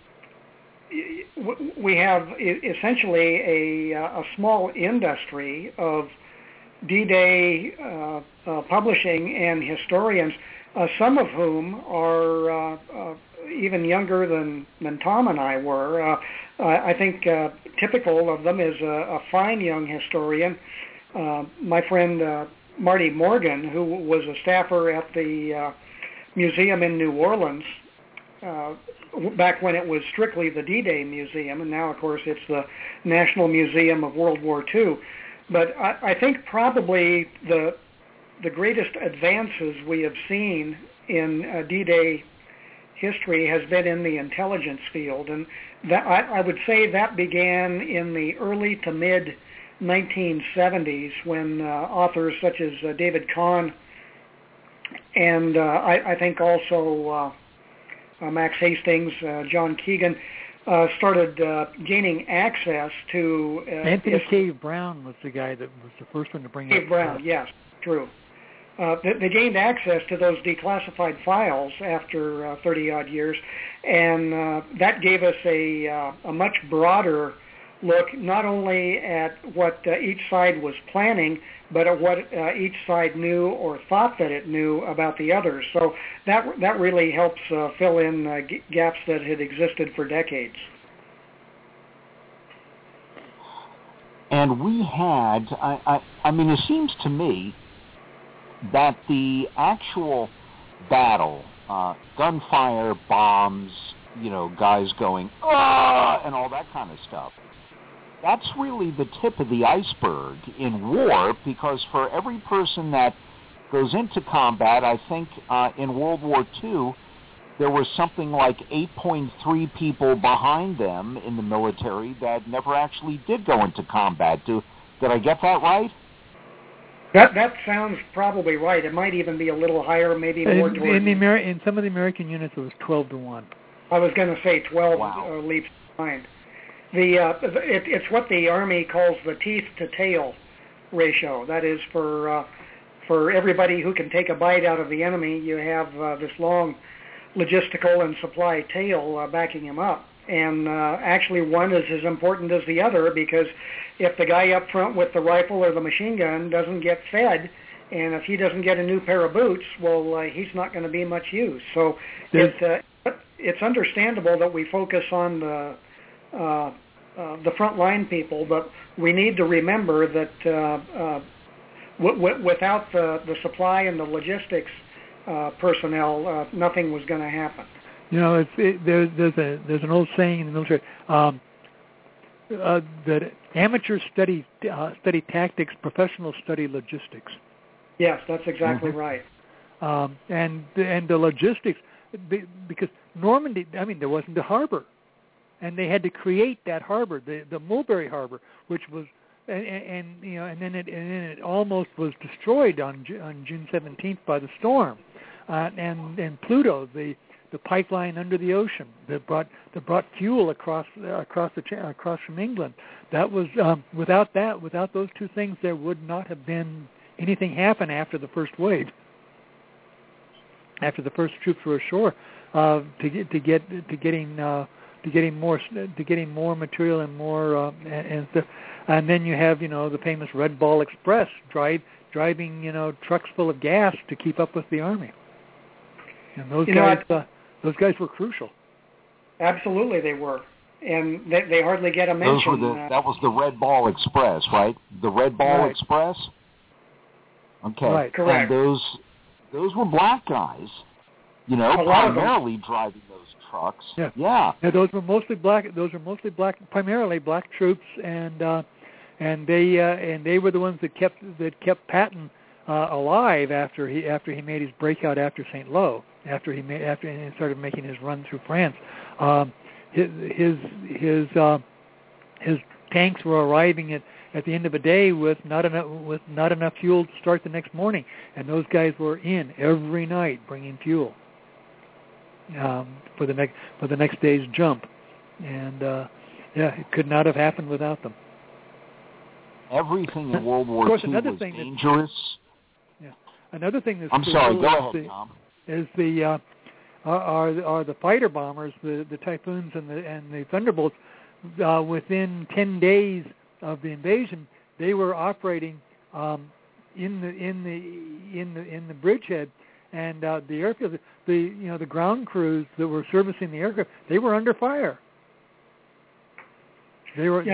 we have essentially a small industry of D-Day publishing and historians, some of whom are even younger than Tom and I were. I think typical of them is a fine young historian, my friend Marty Morgan, who was a staffer at the museum in New Orleans back when it was strictly the D-Day Museum, and now, of course, it's the National Museum of World War II. But I think probably the greatest advances we have seen in D-Day history has been in the intelligence field, and that I would say that began in the early to mid 1970s when authors such as David Kahn and I think also Max Hastings, John Keegan, started gaining access to... Anthony Cave Brown was the guy that was the first one to bring Cave Brown, yes, true. They gained access to those declassified files after 30-odd years, and that gave us a much broader look not only at what each side was planning, but at what each side knew or thought that it knew about the others. So that really helps fill in gaps that had existed for decades. And we had, I mean, it seems to me that the actual battle, gunfire, bombs, guys going, ah, and all that kind of stuff, that's really the tip of the iceberg in war, because for every person that goes into combat, I think in World War II, there was something like 8.3 people behind them in the military that never actually did go into combat. Did I get that right? That sounds probably right. It might even be a little higher, maybe more towards... In some of the American units, it was 12-1. I was going to say 12 wow. Leaps behind. It's what the Army calls the teeth-to-tail ratio. That is, for everybody who can take a bite out of the enemy, you have this long logistical and supply tail backing him up. And actually one is as important as the other, because if the guy up front with the rifle or the machine gun doesn't get fed, and if he doesn't get a new pair of boots, well, he's not going to be much use. So it's understandable that we focus on the frontline people, but we need to remember that without the supply and the logistics personnel, nothing was going to happen. There's an old saying in the military that amateurs study tactics, professionals study logistics. Yes, that's exactly right. And the logistics, because Normandy, I mean, there wasn't a harbor, and they had to create that harbor, the Mulberry Harbor, which was, and then it almost was destroyed on June 17th by the storm, and Pluto, the pipeline under the ocean that brought fuel across from England. That was without those two things, there would not have been anything happen after the first wave, after the first troops were ashore, to getting more material and more and stuff. And then you have the famous Red Ball Express driving trucks full of gas to keep up with the army. And those guys were crucial. Absolutely, they were, and they hardly get a mention. That was the Red Ball Express, right? The Red Ball Express. Okay, right. Correct. And those were black guys, primarily driving those trucks. Yeah. Yeah. Yeah, those were mostly black. Primarily black troops, and they were the ones that kept Patton alive after he made his breakout after St. Lo, after he started making his run through France. His tanks were arriving at the end of the day with not enough fuel to start the next morning, and those guys were in every night bringing fuel for the next day's jump, and it could not have happened without them. Everything in World War II was dangerous. Another thing that's I'm sorry. Go ahead, Tom. Is are the fighter bombers, the Typhoons and the Thunderbolts. Within 10 days of the invasion, they were operating in the bridgehead, and the airfield. The ground crews that were servicing the aircraft, they were under fire. They were.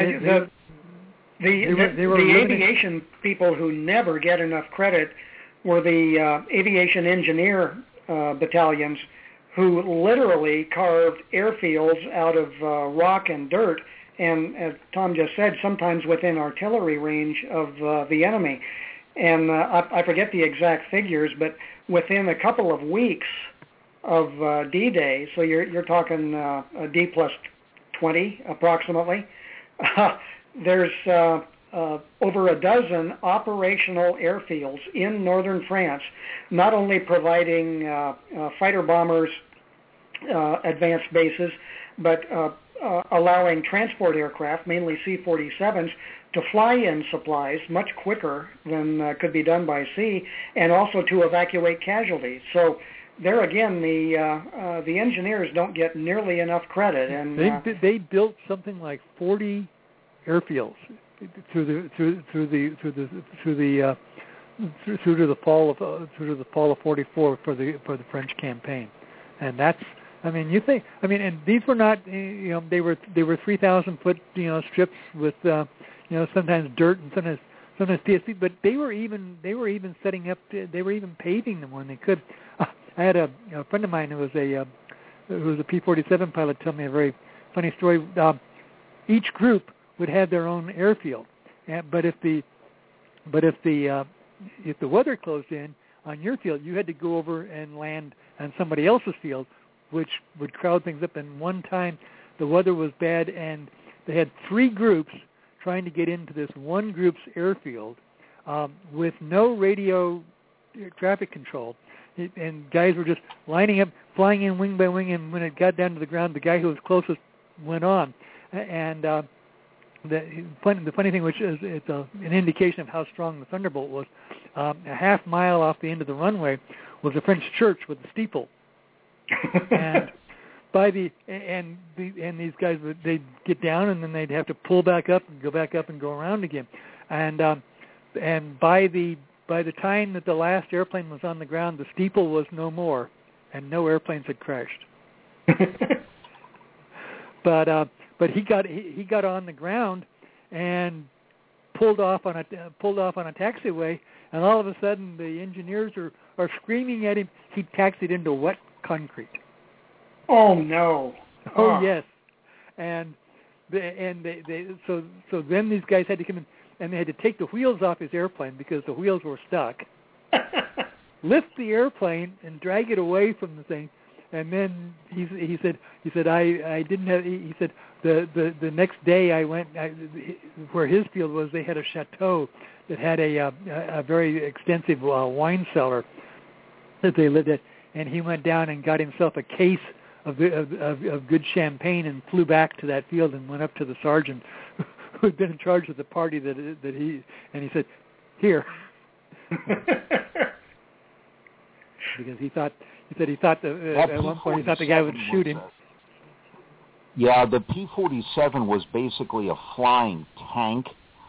The aviation people who never get enough credit were the aviation engineer battalions, who literally carved airfields out of rock and dirt, and as Tom just said, sometimes within artillery range of the enemy. And I forget the exact figures, but within a couple of weeks of D-Day, so you're talking D plus 20 approximately, there's over a dozen operational airfields in northern France, not only providing fighter bombers advanced bases, but allowing transport aircraft, mainly C-47s, to fly in supplies much quicker than could be done by sea, and also to evacuate casualties. So there again, the engineers don't get nearly enough credit. And they built something like 40 airfields through the fall of '44 for the French campaign, and that's. And these were not. They were 3,000-foot strips with sometimes dirt and sometimes PSP, but they were even setting up. They were even paving them when they could. I had a friend of mine who was a P-47 pilot tell me a very funny story. Each group would have their own airfield, but if the weather closed in on your field, you had to go over and land on somebody else's field, which would crowd things up. And one time, the weather was bad, and they had 3 groups trying to get into this one group's airfield with no radio traffic control, and guys were just lining up, flying in wing by wing. And when it got down to the ground, the guy who was closest went on, and the funny thing, which is an indication of how strong the Thunderbolt was, a half mile off the end of the runway was a French church with a steeple, and these guys they'd get down and then they'd have to pull back up and go around again, and by the time that the last airplane was on the ground, the steeple was no more, and no airplanes had crashed. But he got on the ground and pulled off on a taxiway, and all of a sudden the engineers are screaming at him. He taxied into wet concrete. Oh no! Oh yes, so then these guys had to come in, and they had to take the wheels off his airplane because the wheels were stuck. Lift the airplane and drag it away from the thing. And then he said I didn't have. He said the next day I went where his field was. They had a chateau that had a very extensive wine cellar that they lived at, and he went down and got himself a case of good champagne and flew back to that field and went up to the sergeant who had been in charge of the party that he said, "Here, Because he thought at one point he thought the guy would shoot him. Yeah, the P-47 was basically a flying tank.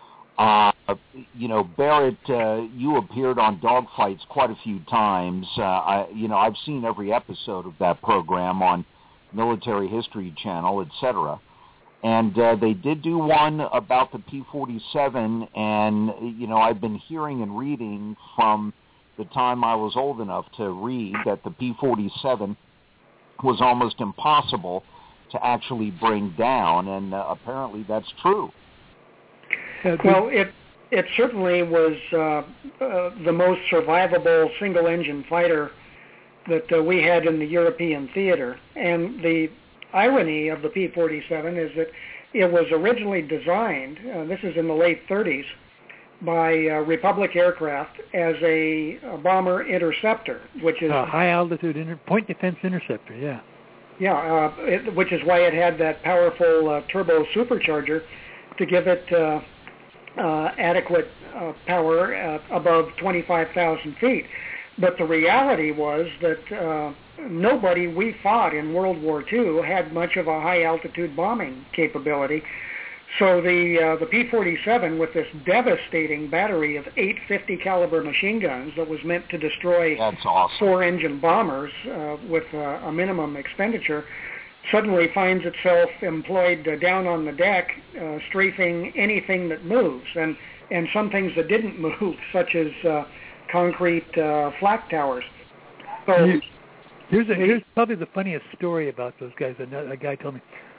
Barrett, you appeared on Dogfights quite a few times. I've seen every episode of that program on Military History Channel, etc. And they did do one about the P-47, and, I've been hearing and reading from the time I was old enough to read that the P-47 was almost impossible to actually bring down, and apparently that's true. Well, it certainly was the most survivable single-engine fighter that we had in the European theater. And the irony of the P-47 is that it was originally designed, this is in the late 30s, by Republic Aircraft as a bomber interceptor, which is a high-altitude point defense interceptor, yeah. Yeah, which is why it had that powerful turbo supercharger to give it adequate power above 25,000 feet. But the reality was that nobody we fought in World War II had much of a high-altitude bombing capability. So the P-47, with this devastating battery of 850 caliber machine guns that was meant to destroy four-engine bombers with a minimum expenditure, suddenly finds itself employed down on the deck, strafing anything that moves, and some things that didn't move, such as concrete flak towers. So here's probably the funniest story about those guys. A guy told me.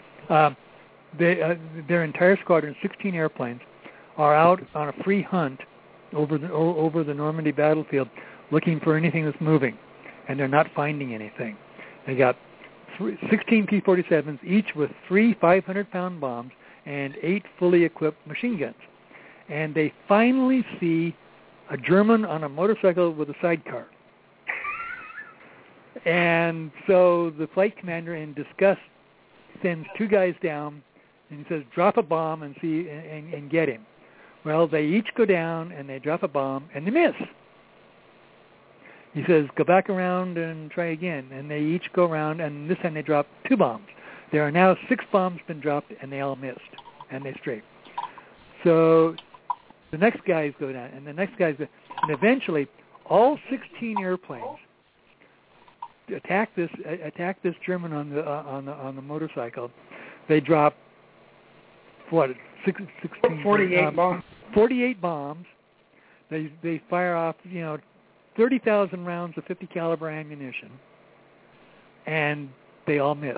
Their entire squadron, 16 airplanes, are out on a free hunt over the Normandy battlefield looking for anything that's moving, and they're not finding anything. They got 16 P-47s, each with 3 500-pound bombs and 8 fully equipped machine guns. And they finally see a German on a motorcycle with a sidecar. And so the flight commander, in disgust, sends 2 guys down, and he says, drop a bomb and see and get him. Well, they each go down, and they drop a bomb, and they miss. He says, go back around and try again. And they each go around, and this time they drop 2 bombs. There are now 6 bombs been dropped, and they all missed, and they strafed. So the next guys go down, and the next guys go, and eventually all 16 airplanes attack this German on the motorcycle. They drop 48 bombs. 48 bombs. They fire off 30,000 rounds of 50 caliber ammunition, and they all miss.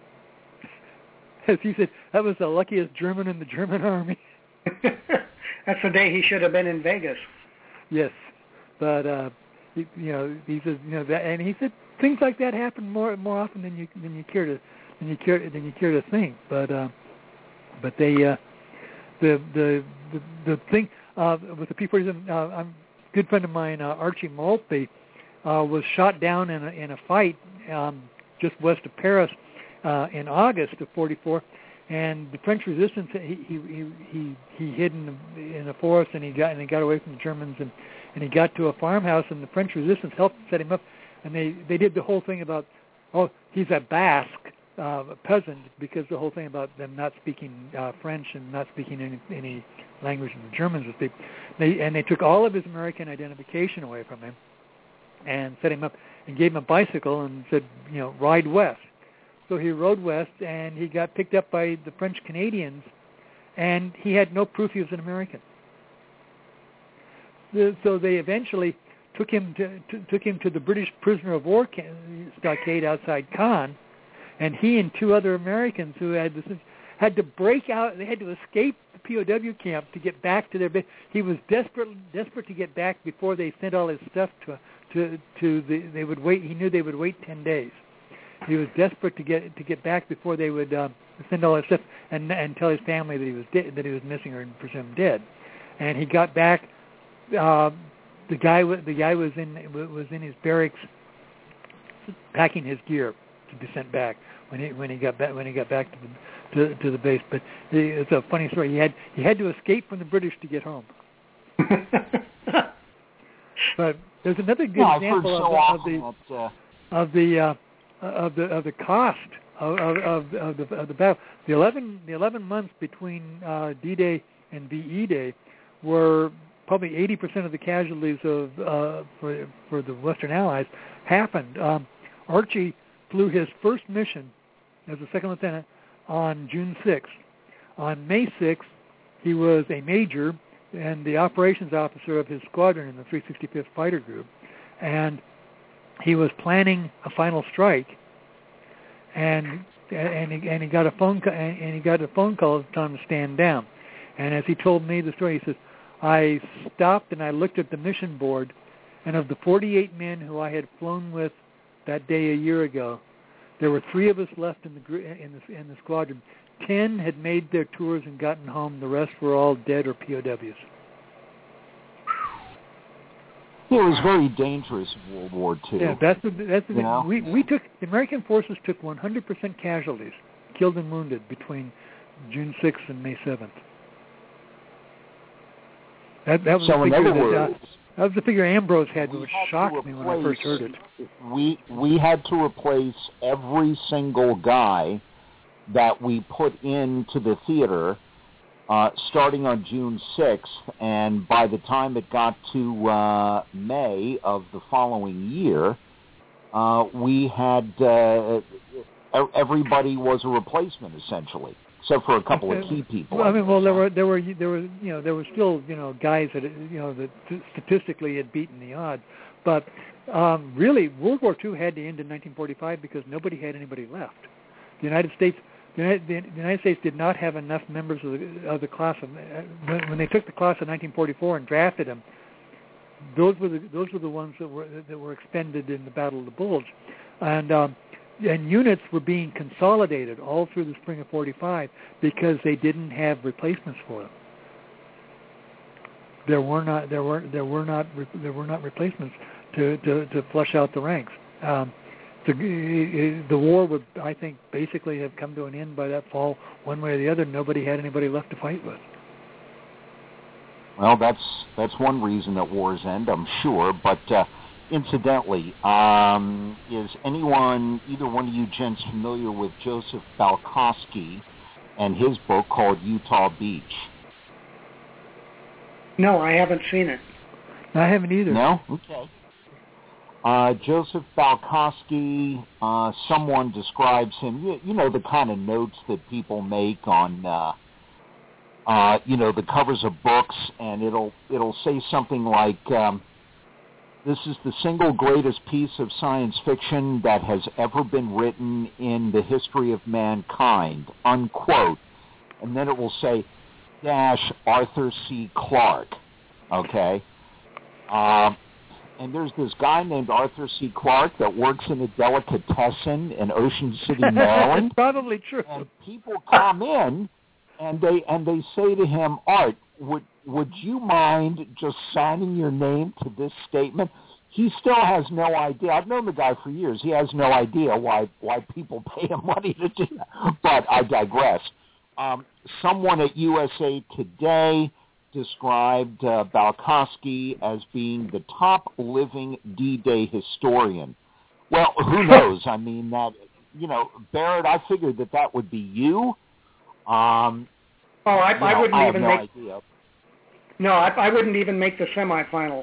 As he said, that was the luckiest German in the German army. That's the day he should have been in Vegas. Yes, but he says that, and he said things like that happen more often than you care to think. But they the thing with the P-47, a good friend of mine, Archie Maltby, was shot down in a fight just west of Paris in August of '44, and the French resistance he hid in the forest, and he got away from the Germans, and he got to a farmhouse, and the French resistance helped set him up, and they did the whole thing about, he's a Basque peasant, because the whole thing about them not speaking French and not speaking any language that the Germans would speak. They took all of his American identification away from him and set him up and gave him a bicycle and said, ride west. So he rode west, and he got picked up by the French Canadians, and he had no proof he was an American. So they eventually took him to the British prisoner of war stockade outside Caen, and he and 2 other Americans who had to break out. They had to escape the POW camp to get back to their base. He was desperate to get back before they sent all his stuff they would wait. He knew they would wait 10 days. He was desperate to get back before they would send all his stuff and tell his family that he was that he was missing or presumed dead. And he got back. The guy was in his barracks packing his gear to be sent back when he got back to the base. But it's a funny story. He had to escape from the British to get home. But there's another good example of the cost of the battle. The 11 months between D-Day and VE Day were probably 80% of the casualties for the Western Allies happened. Archie flew his first mission as a second lieutenant on June 6th. On May 6th, he was a major and the operations officer of his squadron in the 365th Fighter Group, and he was planning a final strike. And he got a phone call, and he got a phone call telling him to stand down. And as he told me the story, he says, I stopped and I looked at the mission board, and of the 48 men who I had flown with that day a year ago, there were 3 of us left in the squadron. 10 had made their tours and gotten home. The rest were all dead or POWs. It was very dangerous in World War II. Yeah, that's the thing. We took, the American forces took 100% casualties, killed and wounded, between June 6th and May 7th. That was so the in other figure words, that was the figure Ambrose had, which shocked me when I first heard it. We had to replace every single guy that we put into the theater starting on June 6th, and by the time it got to May of the following year, we had everybody was a replacement essentially, except for a couple of key people. Well, I mean, there were still guys that statistically had beaten the odds, but really World War II had to end in 1945 because nobody had anybody left. The United States did not have enough members of the class when they took the class of 1944 and drafted them. Those were the ones that were expended in the Battle of the Bulge, and units were being consolidated all through the spring of '45 because they didn't have replacements for them. There were not replacements to flush out the ranks. The war would, I think, basically have come to an end by that fall, one way or the other. Nobody had anybody left to fight with. Well, that's one reason that wars end, I'm sure. But incidentally, is either one of you gents familiar with Joseph Balkowski and his book called Utah Beach? No, I haven't seen it. I haven't either. No? Okay. Joseph Balkowski, someone describes him, you know, the kind of notes that people make on, the covers of books, and it'll say something like, this is the single greatest piece of science fiction that has ever been written in the history of mankind, unquote. And then it will say, Arthur C. Clarke, okay? And there's this guy named Arthur C. Clarke that works in a delicatessen in Ocean City, Maryland. It's probably true. And people come in and they say to him, Art, would you mind just signing your name to this statement? He still has no idea. I've known the guy for years. He has no idea why people pay him money to do that. But I digress. Someone at USA Today described Balkowski as being the top living D-Day historian. Well, who knows? I mean, Barrett, I figured that would be you. I wouldn't I have even no make. idea. No, I wouldn't even make the semifinals.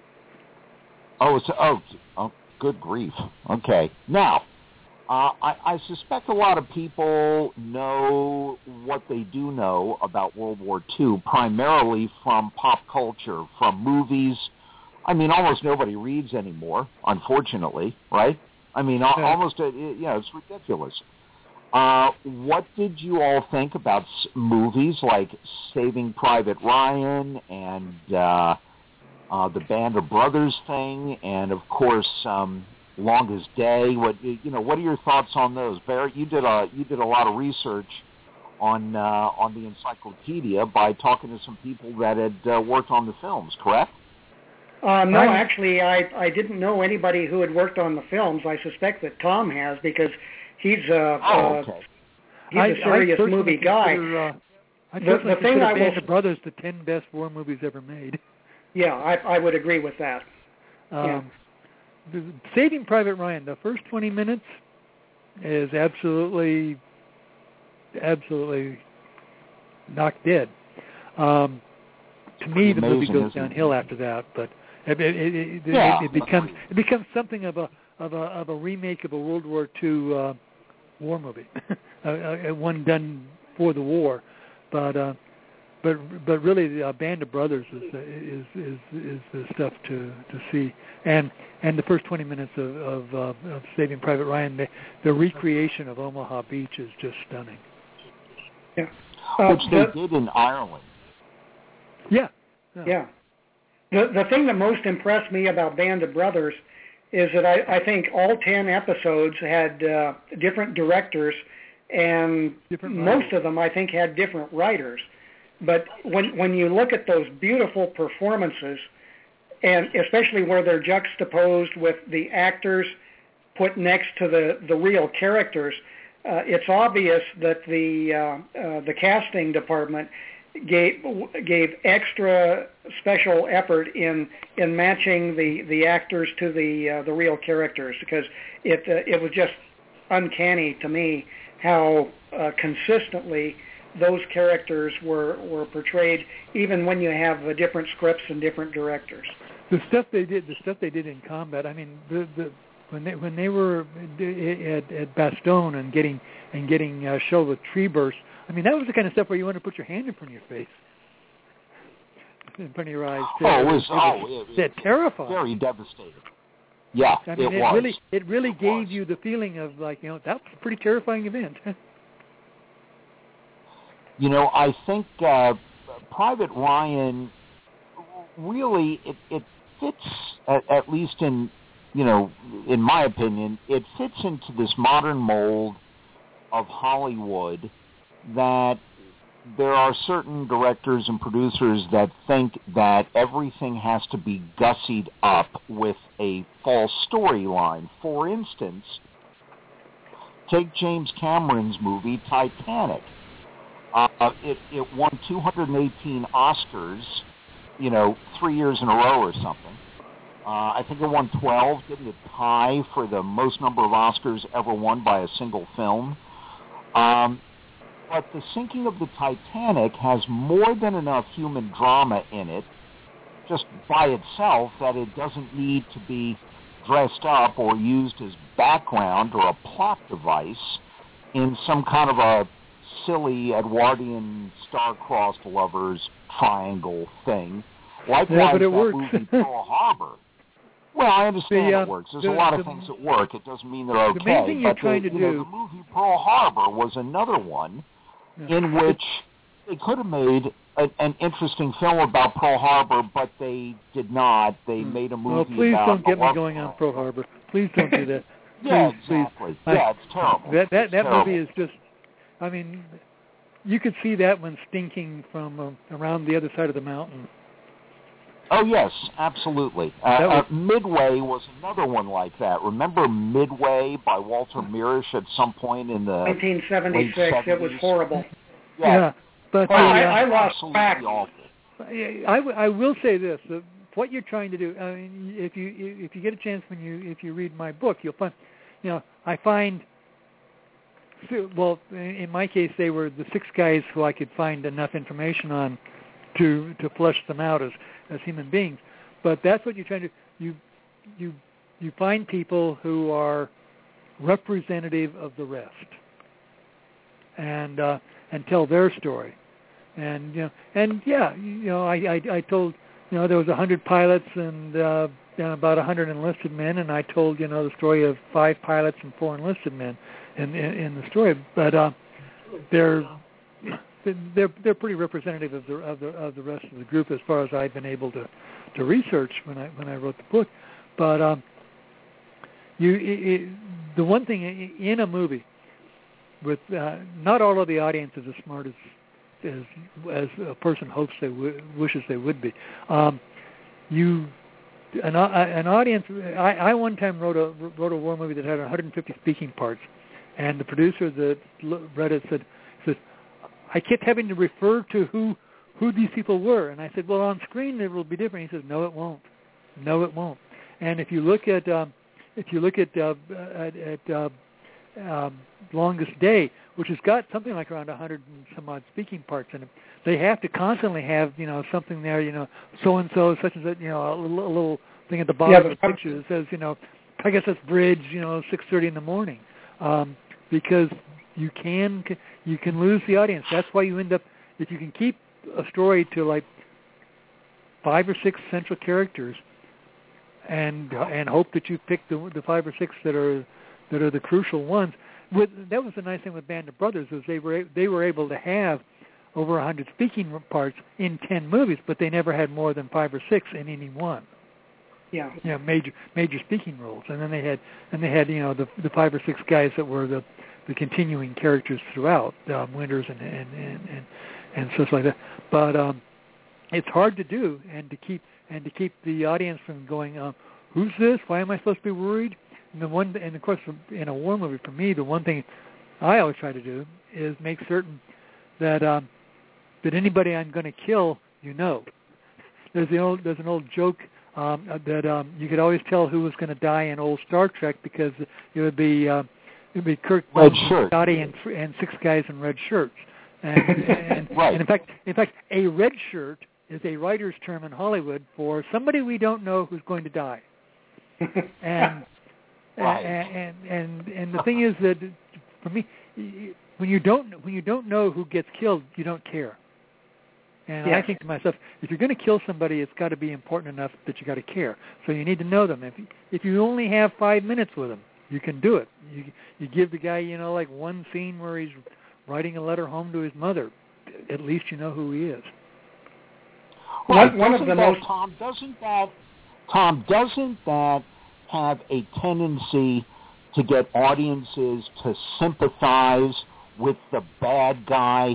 Oh, good grief. Okay, now. I suspect a lot of people know what they do know about World War II, primarily from pop culture, from movies. I mean, almost nobody reads anymore, unfortunately, right? I mean, almost, it's ridiculous. What did you all think about movies like Saving Private Ryan and the Band of Brothers thing, and, of course, Longest Day? What are your thoughts on those, Barrett? You did a lot of research on the encyclopedia by talking to some people that had worked on the films, correct? No, actually, I didn't know anybody who had worked on the films. I suspect that Tom has because he's a serious movie guy. The thing Band of Brothers, the 10 best war movies ever made. Yeah, I would agree with that. Saving Private Ryan, the first 20 minutes is absolutely knocked dead. To me, the movie goes downhill after that, but it becomes something of a remake of a World War II war movie, one done for the war, but really, the Band of Brothers is the stuff to see, and the first 20 minutes of Saving Private Ryan, the recreation of Omaha Beach is just stunning. Yeah, which they did in Ireland. Yeah. The thing that most impressed me about Band of Brothers is that I think all 10 episodes had different directors, and most of them I think had different writers. But when you look at those beautiful performances, and especially where they're juxtaposed with the actors put next to the real characters, it's obvious that the casting department gave extra special effort in matching the actors to the real characters, because it was just uncanny to me how consistently those characters were portrayed, even when you have different scripts and different directors. The stuff they did in combat. I mean, when they were at Bastogne and getting shelled with tree bursts. I mean, that was the kind of stuff where you want to put your hand in front of your face, in front of your eyes. Too. It was terrifying. Very devastating. Yeah, I mean, it really gave you the feeling of that was a pretty terrifying event. I think Private Ryan really it fits, at least in my opinion, it fits into this modern mold of Hollywood, that there are certain directors and producers that think that everything has to be gussied up with a false storyline. For instance, take James Cameron's movie Titanic. It won 218 Oscars, 3 years in a row or something. I think it won 12, didn't it tie for the most number of Oscars ever won by a single film? But the sinking of the Titanic has more than enough human drama in it, just by itself, that it doesn't need to be dressed up or used as background or a plot device in some kind of a silly Edwardian star-crossed lovers triangle thing. Likewise, that movie Pearl Harbor. Well, I understand it works. There's a lot of things that work. It doesn't mean they're okay. The main thing you're trying to do... the movie Pearl Harbor was another one in which they could have made an interesting film about Pearl Harbor, but they did not. They made a movie please about... don't get me going on Pearl Harbor. Please don't do that. Yeah, exactly. Yeah, it's terrible. That movie is just... I mean, you could see that one stinking from around the other side of the mountain. Oh, yes, absolutely. Midway was another one like that. Remember Midway by Walter Mirisch at some point in the 1976. late 70s? It was horrible. Yeah, but I lost track. I will say this: what you're trying to do. I mean, if you get a chance if you read my book, you'll find, I find. Well, in my case, they were the 6 guys who I could find enough information on to flesh them out as human beings. But that's what you're trying to do. You find people who are representative of the rest, and tell their story. And I told there was 100 pilots and about 100 enlisted men, and I told the story of 5 pilots and 4 enlisted men in the story. But they're pretty representative of the rest of the group as far as I've been able to research when I wrote the book. But the one thing in a movie with not all of the audience is as smart as a person hopes wishes they would be. An audience. I one time wrote a war movie that had 150 speaking parts, and the producer that read it said, I kept having to refer to who these people were, and I said, well, on screen it will be different. He says, no, it won't. And if you look at Longest Day, which has got something like around 100 and some odd speaking parts in it, they have to constantly have something there, so and so such and such, a little thing at the bottom of the picture that says Pegasus Bridge, 6:30 in the morning, because you can lose the audience. That's why you end up, if you can keep a story to like 5 or 6 central characters, and hope that you pick the 5 or 6 that are the crucial ones. That was the nice thing with Band of Brothers, is they were able to have over 100 speaking parts in 10 movies, but they never had more than 5 or 6 in any one. Yeah. Major speaking roles, and then they had the 5 or 6 guys that were the continuing characters throughout, Winters and such like that. But it's hard to do, and to keep the audience from going, who's this? Why am I supposed to be worried? And of course, in a war movie, for me, the one thing I always try to do is make certain that anybody I'm going to kill, There's an old joke that you could always tell who was going to die in old Star Trek, because it would be Kirk, Scotty, and 6 guys in red shirts. And right. And in fact, a red shirt is a writer's term in Hollywood for somebody we don't know who's going to die. And and the thing is that, for me, when you don't know who gets killed, you don't care. And I think to myself, if you're going to kill somebody, it's got to be important enough that you got to care. So you need to know them. If you only have 5 minutes with them, you can do it. You give the guy, like one scene where he's writing a letter home to his mother. At least you know who he is. Right. Tom, doesn't that have a tendency to get audiences to sympathize with the bad guy?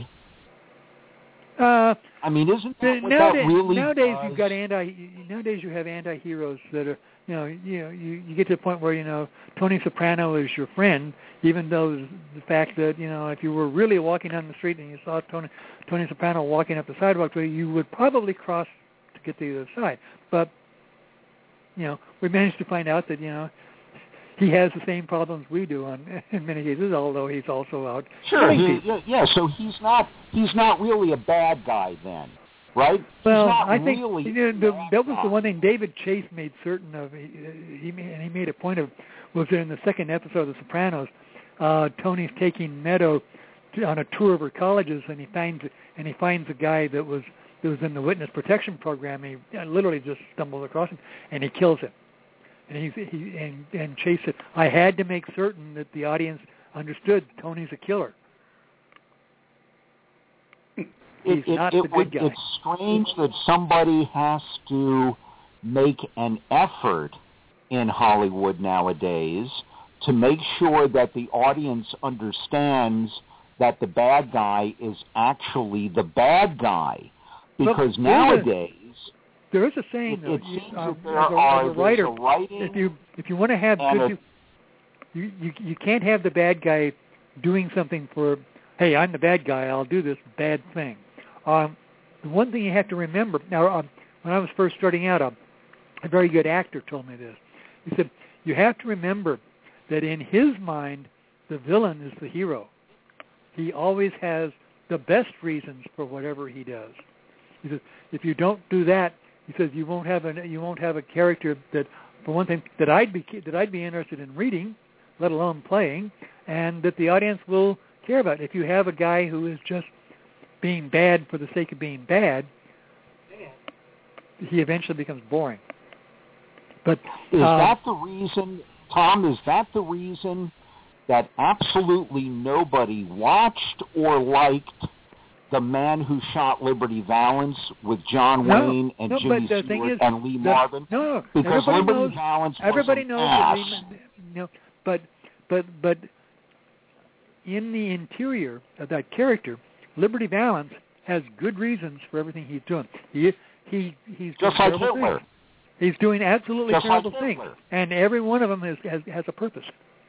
I mean, isn't that what that really nowadays does? you've got nowadays you have anti-heroes that are, you get to the point where, Tony Soprano is your friend, even though the fact that, if you were really walking down the street and you saw Tony Soprano walking up the sidewalk, you would probably cross to get to the other side. But, we managed to find out that, he has the same problems we do in many cases, although he's also out. Sure, so he's not really a bad guy then, right? Well, I think that was the one thing David Chase made certain of. He made a point of, was in the second episode of The Sopranos, Tony's taking Meadow on a tour of her colleges, and he finds a guy that was in the witness protection program. He literally just stumbles across him, and he kills him. And Chase said, I had to make certain that the audience understood Tony's a killer. He's not the good guy. It's strange that somebody has to make an effort in Hollywood nowadays to make sure that the audience understands that the bad guy is actually the bad guy. Because nowadays... There is a saying, though, as a writer, if you want to have you can't have the bad guy doing something for, hey, I'm the bad guy, I'll do this bad thing. The one thing you have to remember, now, when I was first starting out, a very good actor told me this. He said, you have to remember that in his mind, the villain is the hero. He always has the best reasons for whatever he does. He says, if you don't do that, he says you won't have a character that, for one thing, that I'd be interested in reading, let alone playing, and that the audience will care about. If you have a guy who is just being bad for the sake of being bad, he eventually becomes boring. But is that the reason, Tom? Is that the reason that absolutely nobody watched or liked The Man Who Shot Liberty Valance with John Wayne and Jimmy Stewart and Lee Marvin? No, because Liberty Valance everybody was knows an ass. But in the interior of that character, Liberty Valance has good reasons for everything he's doing. He's just like Hitler. Things. He's doing absolutely terrible things, and every one of them has a purpose.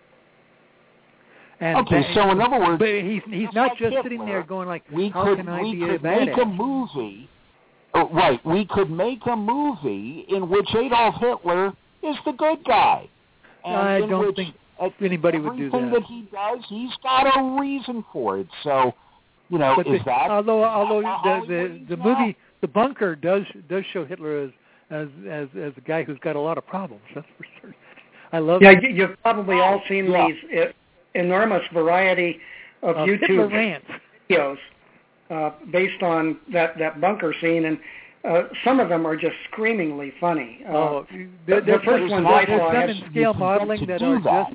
And so in other words, but he's not just Hitler, sitting there going like, we how could can I be a make badass? a movie. Right, we could make a movie in which Adolf Hitler is the good guy. And I don't think anybody would do that. Everything that he does, he's got a reason for it. So, you know, but is that... Although the movie, The Bunker, does show Hitler as a guy who's got a lot of problems. That's for certain. I love. Yeah, you've probably all seen these enormous variety of YouTube videos based on that bunker scene, and some of them are just screamingly funny. The first one I saw has in scale modeling that are just.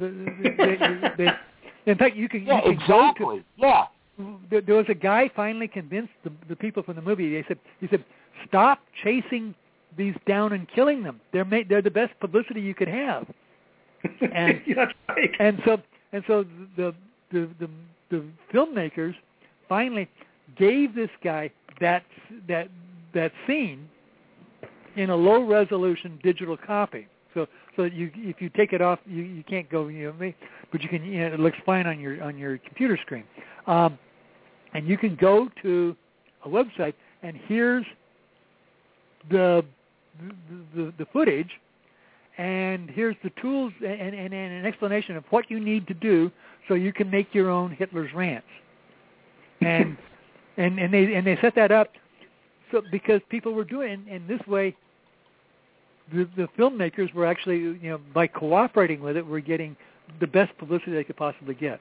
In fact, you can exactly. There was a guy finally convinced the people from the movie. He said, stop chasing these down and killing them. They're the best publicity you could have. And that's right. And so the filmmakers finally gave this guy that scene in a low resolution digital copy. So if you take it off, you can't go, but you can. It looks fine on your computer screen, and you can go to a website, and here's the footage, and here's the tools and an explanation of what you need to do so you can make your own Hitler's rants, and they set that up so because people were doing, and this way. The filmmakers were actually, by cooperating with it, were getting the best publicity they could possibly get.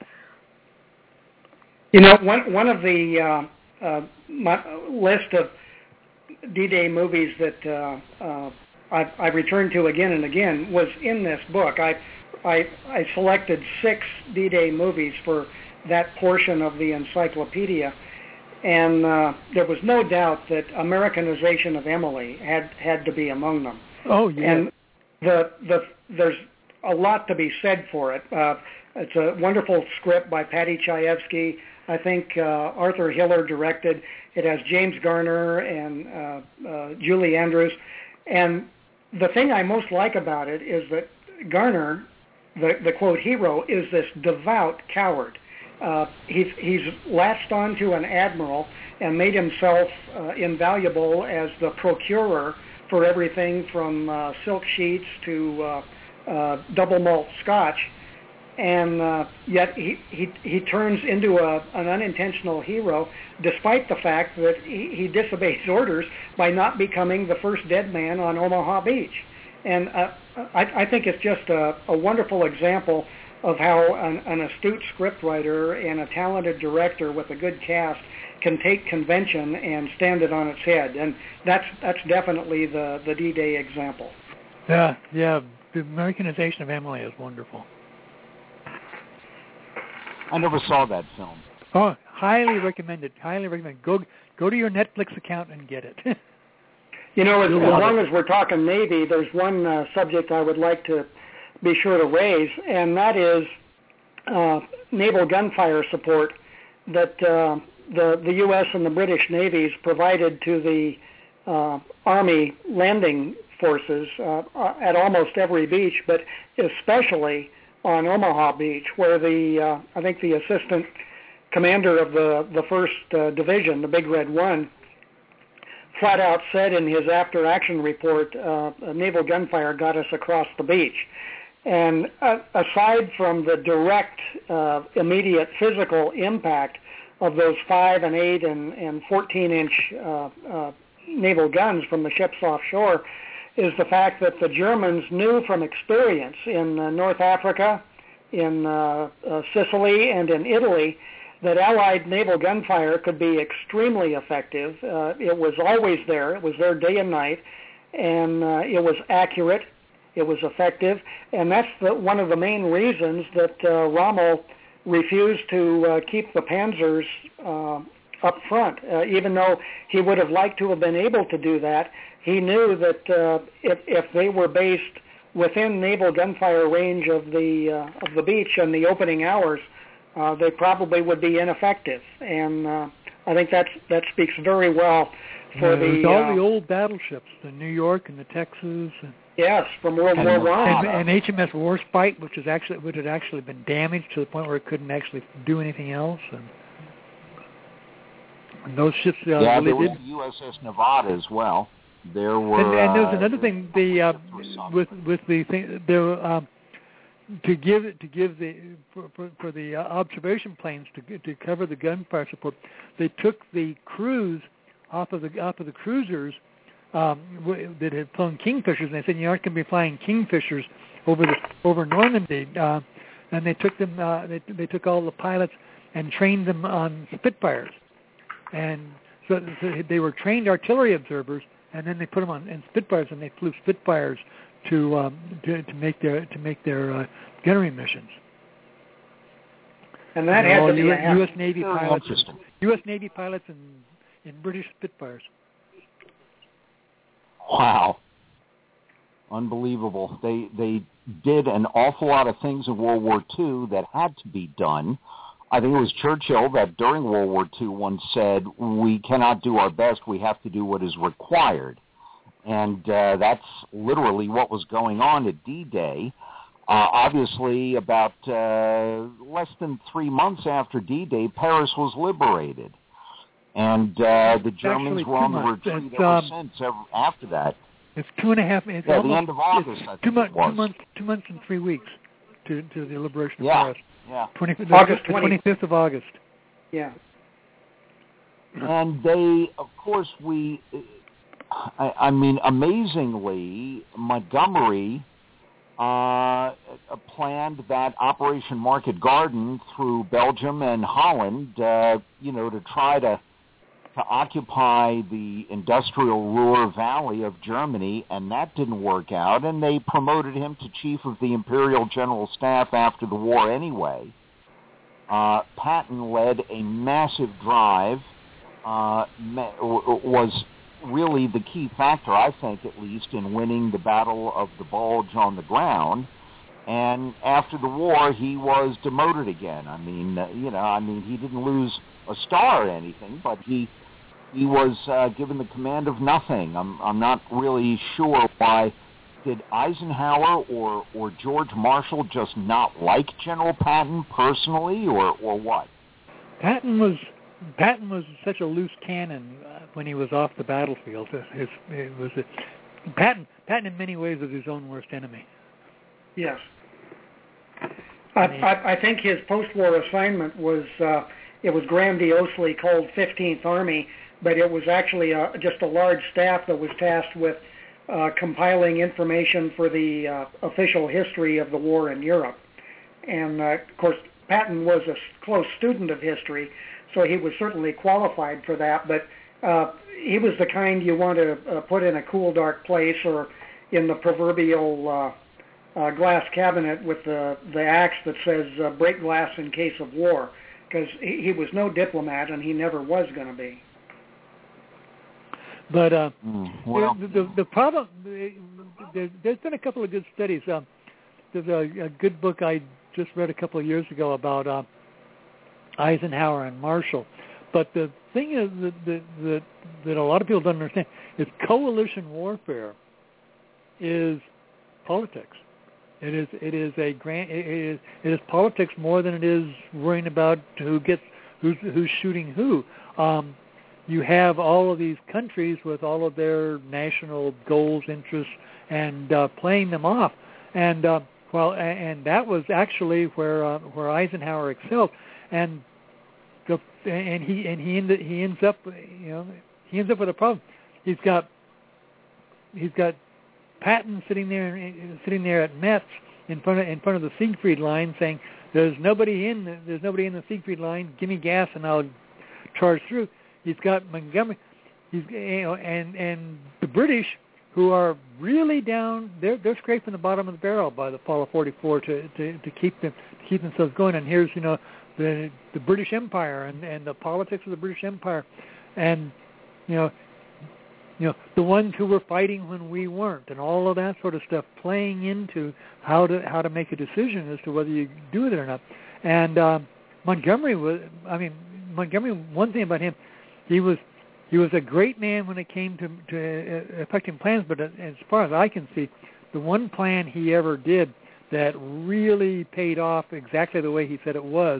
One of the my list of D-Day movies that I returned to again and again was in this book. I selected 6 D-Day movies for that portion of the encyclopedia, and there was no doubt that Americanization of Emily had to be among them. Oh, yeah. And there's a lot to be said for it. It's a wonderful script by Paddy Chayefsky. I think Arthur Hiller directed. It has James Garner and Julie Andrews. And the thing I most like about it is that Garner, the quote hero, is this devout coward. He's latched onto an admiral and made himself invaluable as the procurer for everything from silk sheets to double malt scotch, and yet he turns into an unintentional hero, despite the fact that he disobeys orders by not becoming the first dead man on Omaha Beach. And I think it's just a wonderful example of how an astute scriptwriter and a talented director with a good cast can take convention and stand it on its head, and that's definitely the D-Day example. Yeah, the Americanization of Emily is wonderful. I never saw that film. Oh, highly recommended. Highly recommended. Go to your Netflix account and get it. As long as we're talking Navy, there's one subject I would like to be sure to raise, and that is naval gunfire support that the U.S. and the British navies provided to the Army landing forces at almost every beach, but especially on Omaha Beach, where I think the assistant commander of the 1st Division, the Big Red One, flat out said in his after-action report, naval gunfire got us across the beach. And aside from the direct, immediate physical impact of those 5 and 8 and 14-inch naval guns from the ships offshore, is the fact that the Germans knew from experience in North Africa, in Sicily, and in Italy that Allied naval gunfire could be extremely effective. It was always there. It was there day and night, and it was accurate. It was effective, and that's one of the main reasons that Rommel refused to keep the Panzers up front. Even though he would have liked to have been able to do that, he knew that if they were based within naval gunfire range of the beach in the opening hours, they probably would be ineffective. And I think that speaks very well for all the old battleships, the New York and the Texas. Yes, from World War I. And HMS Warspite, which had actually been damaged to the point where it couldn't actually do anything else. And those ships really did. USS Nevada as well. There were, and there was another thing. With the thing there. To give the for the observation planes to cover the gunfire support, they took the crews off of the cruisers that had flown Kingfishers, and they said you aren't going to be flying Kingfishers over Normandy, and they took them. They took all the pilots and trained them on Spitfires, and so they were trained artillery observers, and then they put them on Spitfires, and they flew Spitfires to make their gunnery missions. And that had to be U.S. Navy pilots. U.S. Navy pilots and British Spitfires. Wow, unbelievable! They did an awful lot of things in World War II that had to be done. I think it was Churchill that during World War II once said, "We cannot do our best; we have to do what is required." And that's literally what was going on at D-Day. Obviously, about less than 3 months after D-Day, Paris was liberated. And the Germans were on the retreat ever since, after that. It's 2.5 months. Yeah, the end of August, I think it was. 2 months and 3 weeks to the liberation of Paris. Yeah. August 25th of August. Yeah. And they, of course, I mean, amazingly, Montgomery planned that Operation Market Garden through Belgium and Holland, to try to occupy the industrial Ruhr Valley of Germany, and that didn't work out, and they promoted him to Chief of the Imperial General Staff after the war anyway. Patton led a massive drive, was really the key factor, I think, at least, in winning the Battle of the Bulge on the ground. And after the war, he was demoted again. I mean, he didn't lose a star or anything, but he was given the command of nothing. I'm not really sure why. Did Eisenhower or George Marshall just not like General Patton personally, or what? Patton was such a loose cannon when he was off the battlefield. Patton in many ways was his own worst enemy. Yes. I think his post-war assignment was it was grandiosely called 15th Army, but it was actually just a large staff that was tasked with compiling information for the official history of the war in Europe. And, of course, Patton was a close student of history, so he was certainly qualified for that, but he was the kind you want to put in a cool, dark place or in the proverbial glass cabinet with the axe that says break glass in case of war, because he was no diplomat and he never was going to be. But the problem, there's been a couple of good studies. There's a good book I just read a couple of years ago about Eisenhower and Marshall. But the thing is that a lot of people don't understand is coalition warfare is politics. It is politics more than it is worrying about who's shooting who. You have all of these countries with all of their national goals, interests, and playing them off. And and that was actually where Eisenhower excelled. And he ends up with a problem. He's got Patton sitting there at Metz in front of the Siegfried line, saying, "There's nobody in the Siegfried line. Give me gas and I'll charge through." He's got Montgomery. And the British, who are really down, they're scraping the bottom of the barrel by the fall of '44 to keep themselves going. And here's the British Empire and the politics of the British Empire, and the ones who were fighting when we weren't, and all of that sort of stuff playing into how to make a decision as to whether you do it or not. And Montgomery, one thing about him, he was a great man when it came to effecting plans, but as far as I can see, the one plan he ever did that really paid off exactly the way he said it would,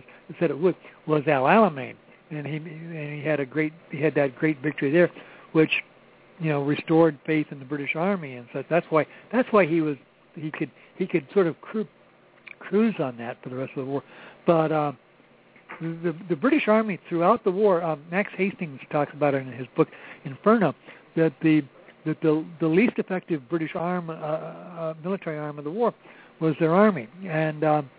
was Al Alamein, and he had that great victory there, which restored faith in the British Army and such. That's why he could sort of cruise on that for the rest of the war. But the British Army throughout the war, Max Hastings talks about it in his book Inferno, that the least effective British military arm of the war was their army, and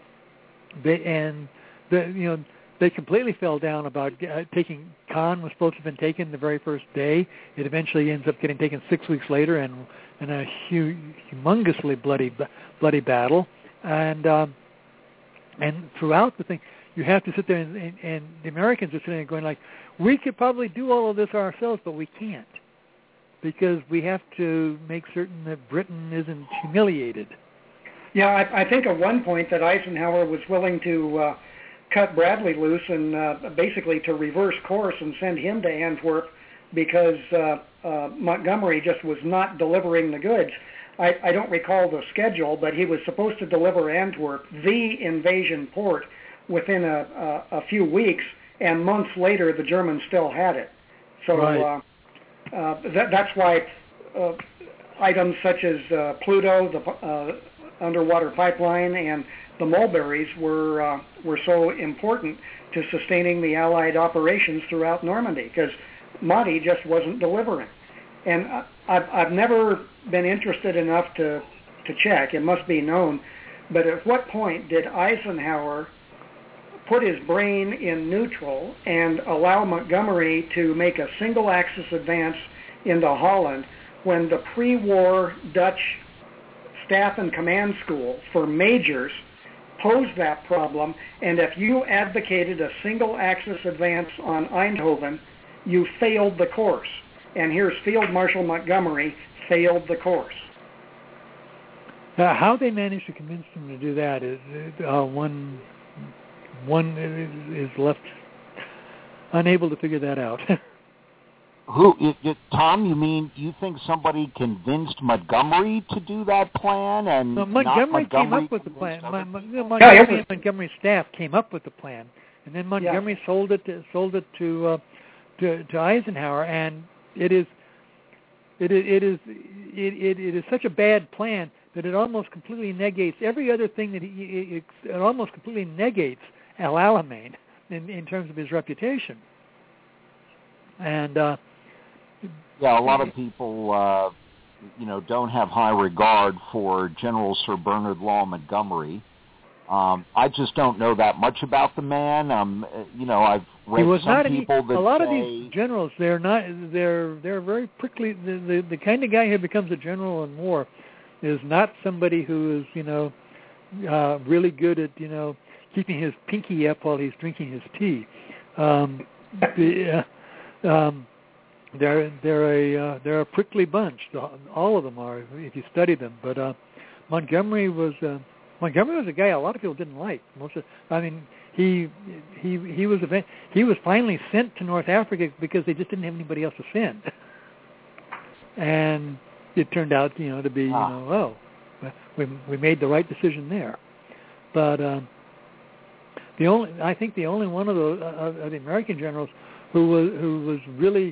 they completely fell down about taking. Caen was supposed to have been taken the very first day. It eventually ends up getting taken 6 weeks later, and in a humongously bloody battle. And throughout the thing, you have to sit there, and the Americans are sitting there going like, we could probably do all of this ourselves, but we can't, because we have to make certain that Britain isn't humiliated. Yeah, I think at one point that Eisenhower was willing to cut Bradley loose and basically to reverse course and send him to Antwerp because Montgomery just was not delivering the goods. I don't recall the schedule, but he was supposed to deliver Antwerp, the invasion port, within a few weeks, and months later the Germans still had it. So right. That's why items such as Pluto, the underwater pipeline, and the mulberries were so important to sustaining the Allied operations throughout Normandy, because Monty just wasn't delivering. And I've never been interested enough to check, it must be known, but at what point did Eisenhower put his brain in neutral and allow Montgomery to make a single-axis advance into Holland when the pre-war Dutch staff and command school for majors posed that problem, and if you advocated a single-axis advance on Eindhoven, you failed the course. And here's Field Marshal Montgomery failed the course. How they managed to convince them to do that is one is left unable to figure that out. Tom, you think somebody convinced Montgomery to do that plan? And Montgomery came up with the plan. Montgomery and Montgomery's staff came up with the plan, and then Montgomery sold it to Eisenhower, and it is such a bad plan that it almost completely negates every other thing that it almost completely negates Al Alamein in terms of his reputation. And a lot of people don't have high regard for General Sir Bernard Law Montgomery. I just don't know that much about the man. I've read some people that a lot of these generals, they're very prickly. The kind of guy who becomes a general in war is not somebody who is really good at keeping his pinky up while he's drinking his tea. They're a prickly bunch. All of them are, if you study them. But Montgomery was a guy a lot of people didn't like. He was finally sent to North Africa because they just didn't have anybody else to send, and it turned out to be we made the right decision there. But I think the only one of the American generals who was really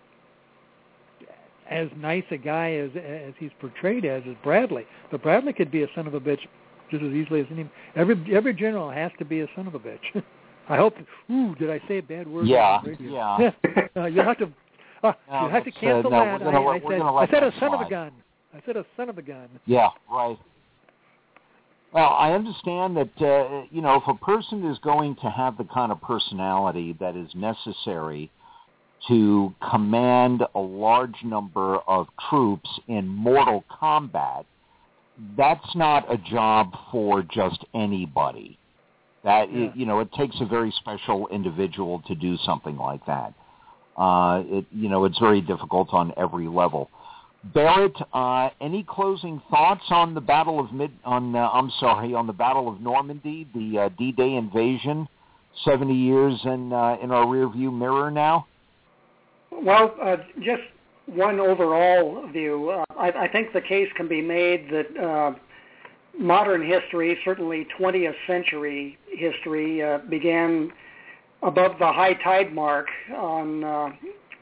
as nice a guy as he's portrayed as is Bradley. But Bradley could be a son of a bitch just as easily as any. Every general has to be a son of a bitch. I hope. Did I say a bad word? Yeah. You'll have to cancel that. I said a son of a gun. I said a son of a gun. Yeah, right. Well, I understand that, if a person is going to have the kind of personality that is necessary to command a large number of troops in mortal combat, that's not a job for just anybody. It takes a very special individual to do something like that. It's very difficult on every level. Barrett, any closing thoughts on the Battle of on the Battle of Normandy, the D-Day invasion, 70 years in our rearview mirror now? Well, just one overall view. I think the case can be made that modern history, certainly 20th century history, began above the high tide mark on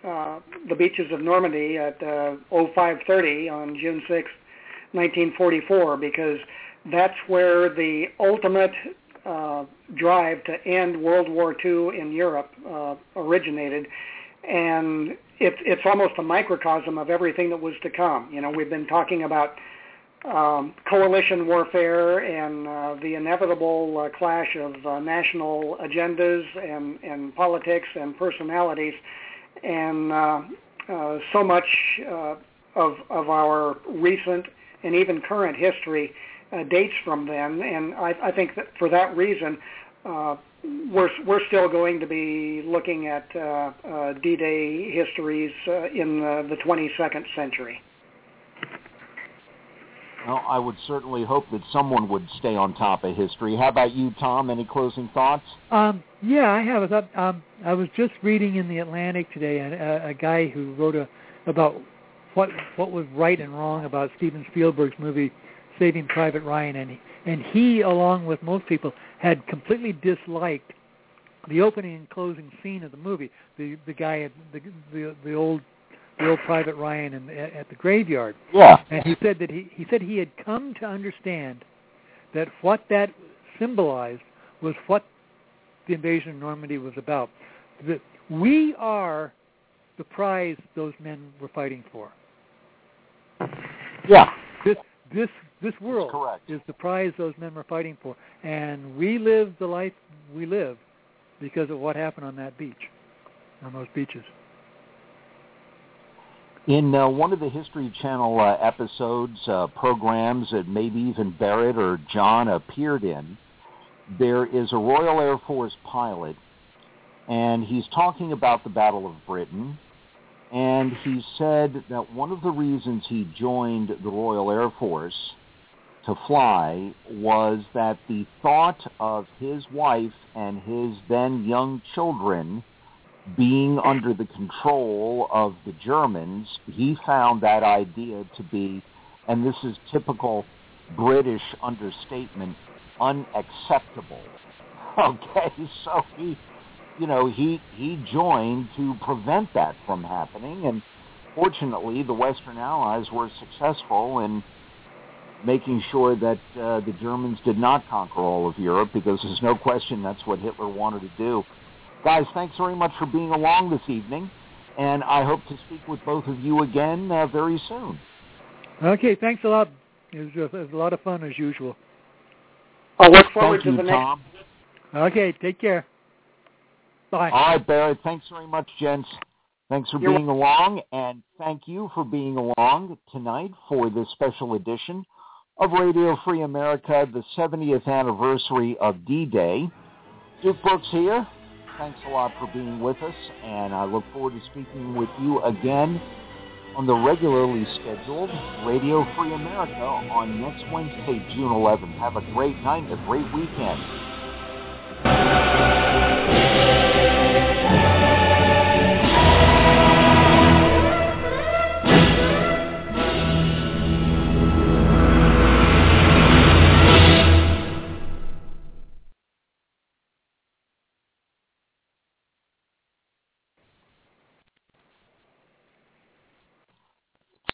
the beaches of Normandy at 05:30 on June 6, 1944, because that's where the ultimate drive to end World War II in Europe originated, and it's almost a microcosm of everything that was to come. You know, we've been talking about coalition warfare and the inevitable clash of national agendas and politics and personalities, and so much of our recent and even current history dates from then. And I think that for that reason, we're still going to be looking at D-Day histories in the 22nd century. Well, I would certainly hope that someone would stay on top of history. How about you, Tom? Any closing thoughts? Yeah, I have. I was just reading in the Atlantic today a guy who wrote about what was right and wrong about Steven Spielberg's movie Saving Private Ryan, and he, along with most people, had completely disliked the opening and closing scene of the movie. The guy, the old Private Ryan at the graveyard. Yeah. And he said that he had come to understand that what that symbolized was what the invasion of Normandy was about. That we are the prize those men were fighting for. Yeah. This world is the prize those men were fighting for, and we live the life we live because of what happened on that beach, on those beaches. In one of the History Channel episodes, programs that maybe even Barrett or John appeared in, there is a Royal Air Force pilot, and he's talking about the Battle of Britain, and he said that one of the reasons he joined the Royal Air Force to fly was that the thought of his wife and his then young children being under the control of the Germans, he found that idea to be, and this is typical British understatement, unacceptable. Okay, so he joined to prevent that from happening, and fortunately the Western Allies were successful in making sure that the Germans did not conquer all of Europe, because there's no question that's what Hitler wanted to do. Guys, thanks very much for being along this evening, and I hope to speak with both of you again very soon. Okay, thanks a lot. It was a lot of fun as usual. I'll look forward to the Tom. next. Okay, take care. Bye. All right, Barrett. Thanks very much, gents. Thanks for being along, and thank you for being along tonight for this special edition of Radio Free America, the 70th anniversary of D-Day. Duke Brooks here. Thanks a lot for being with us, and I look forward to speaking with you again on the regularly scheduled Radio Free America on next Wednesday, June 11th. Have a great night, a great weekend.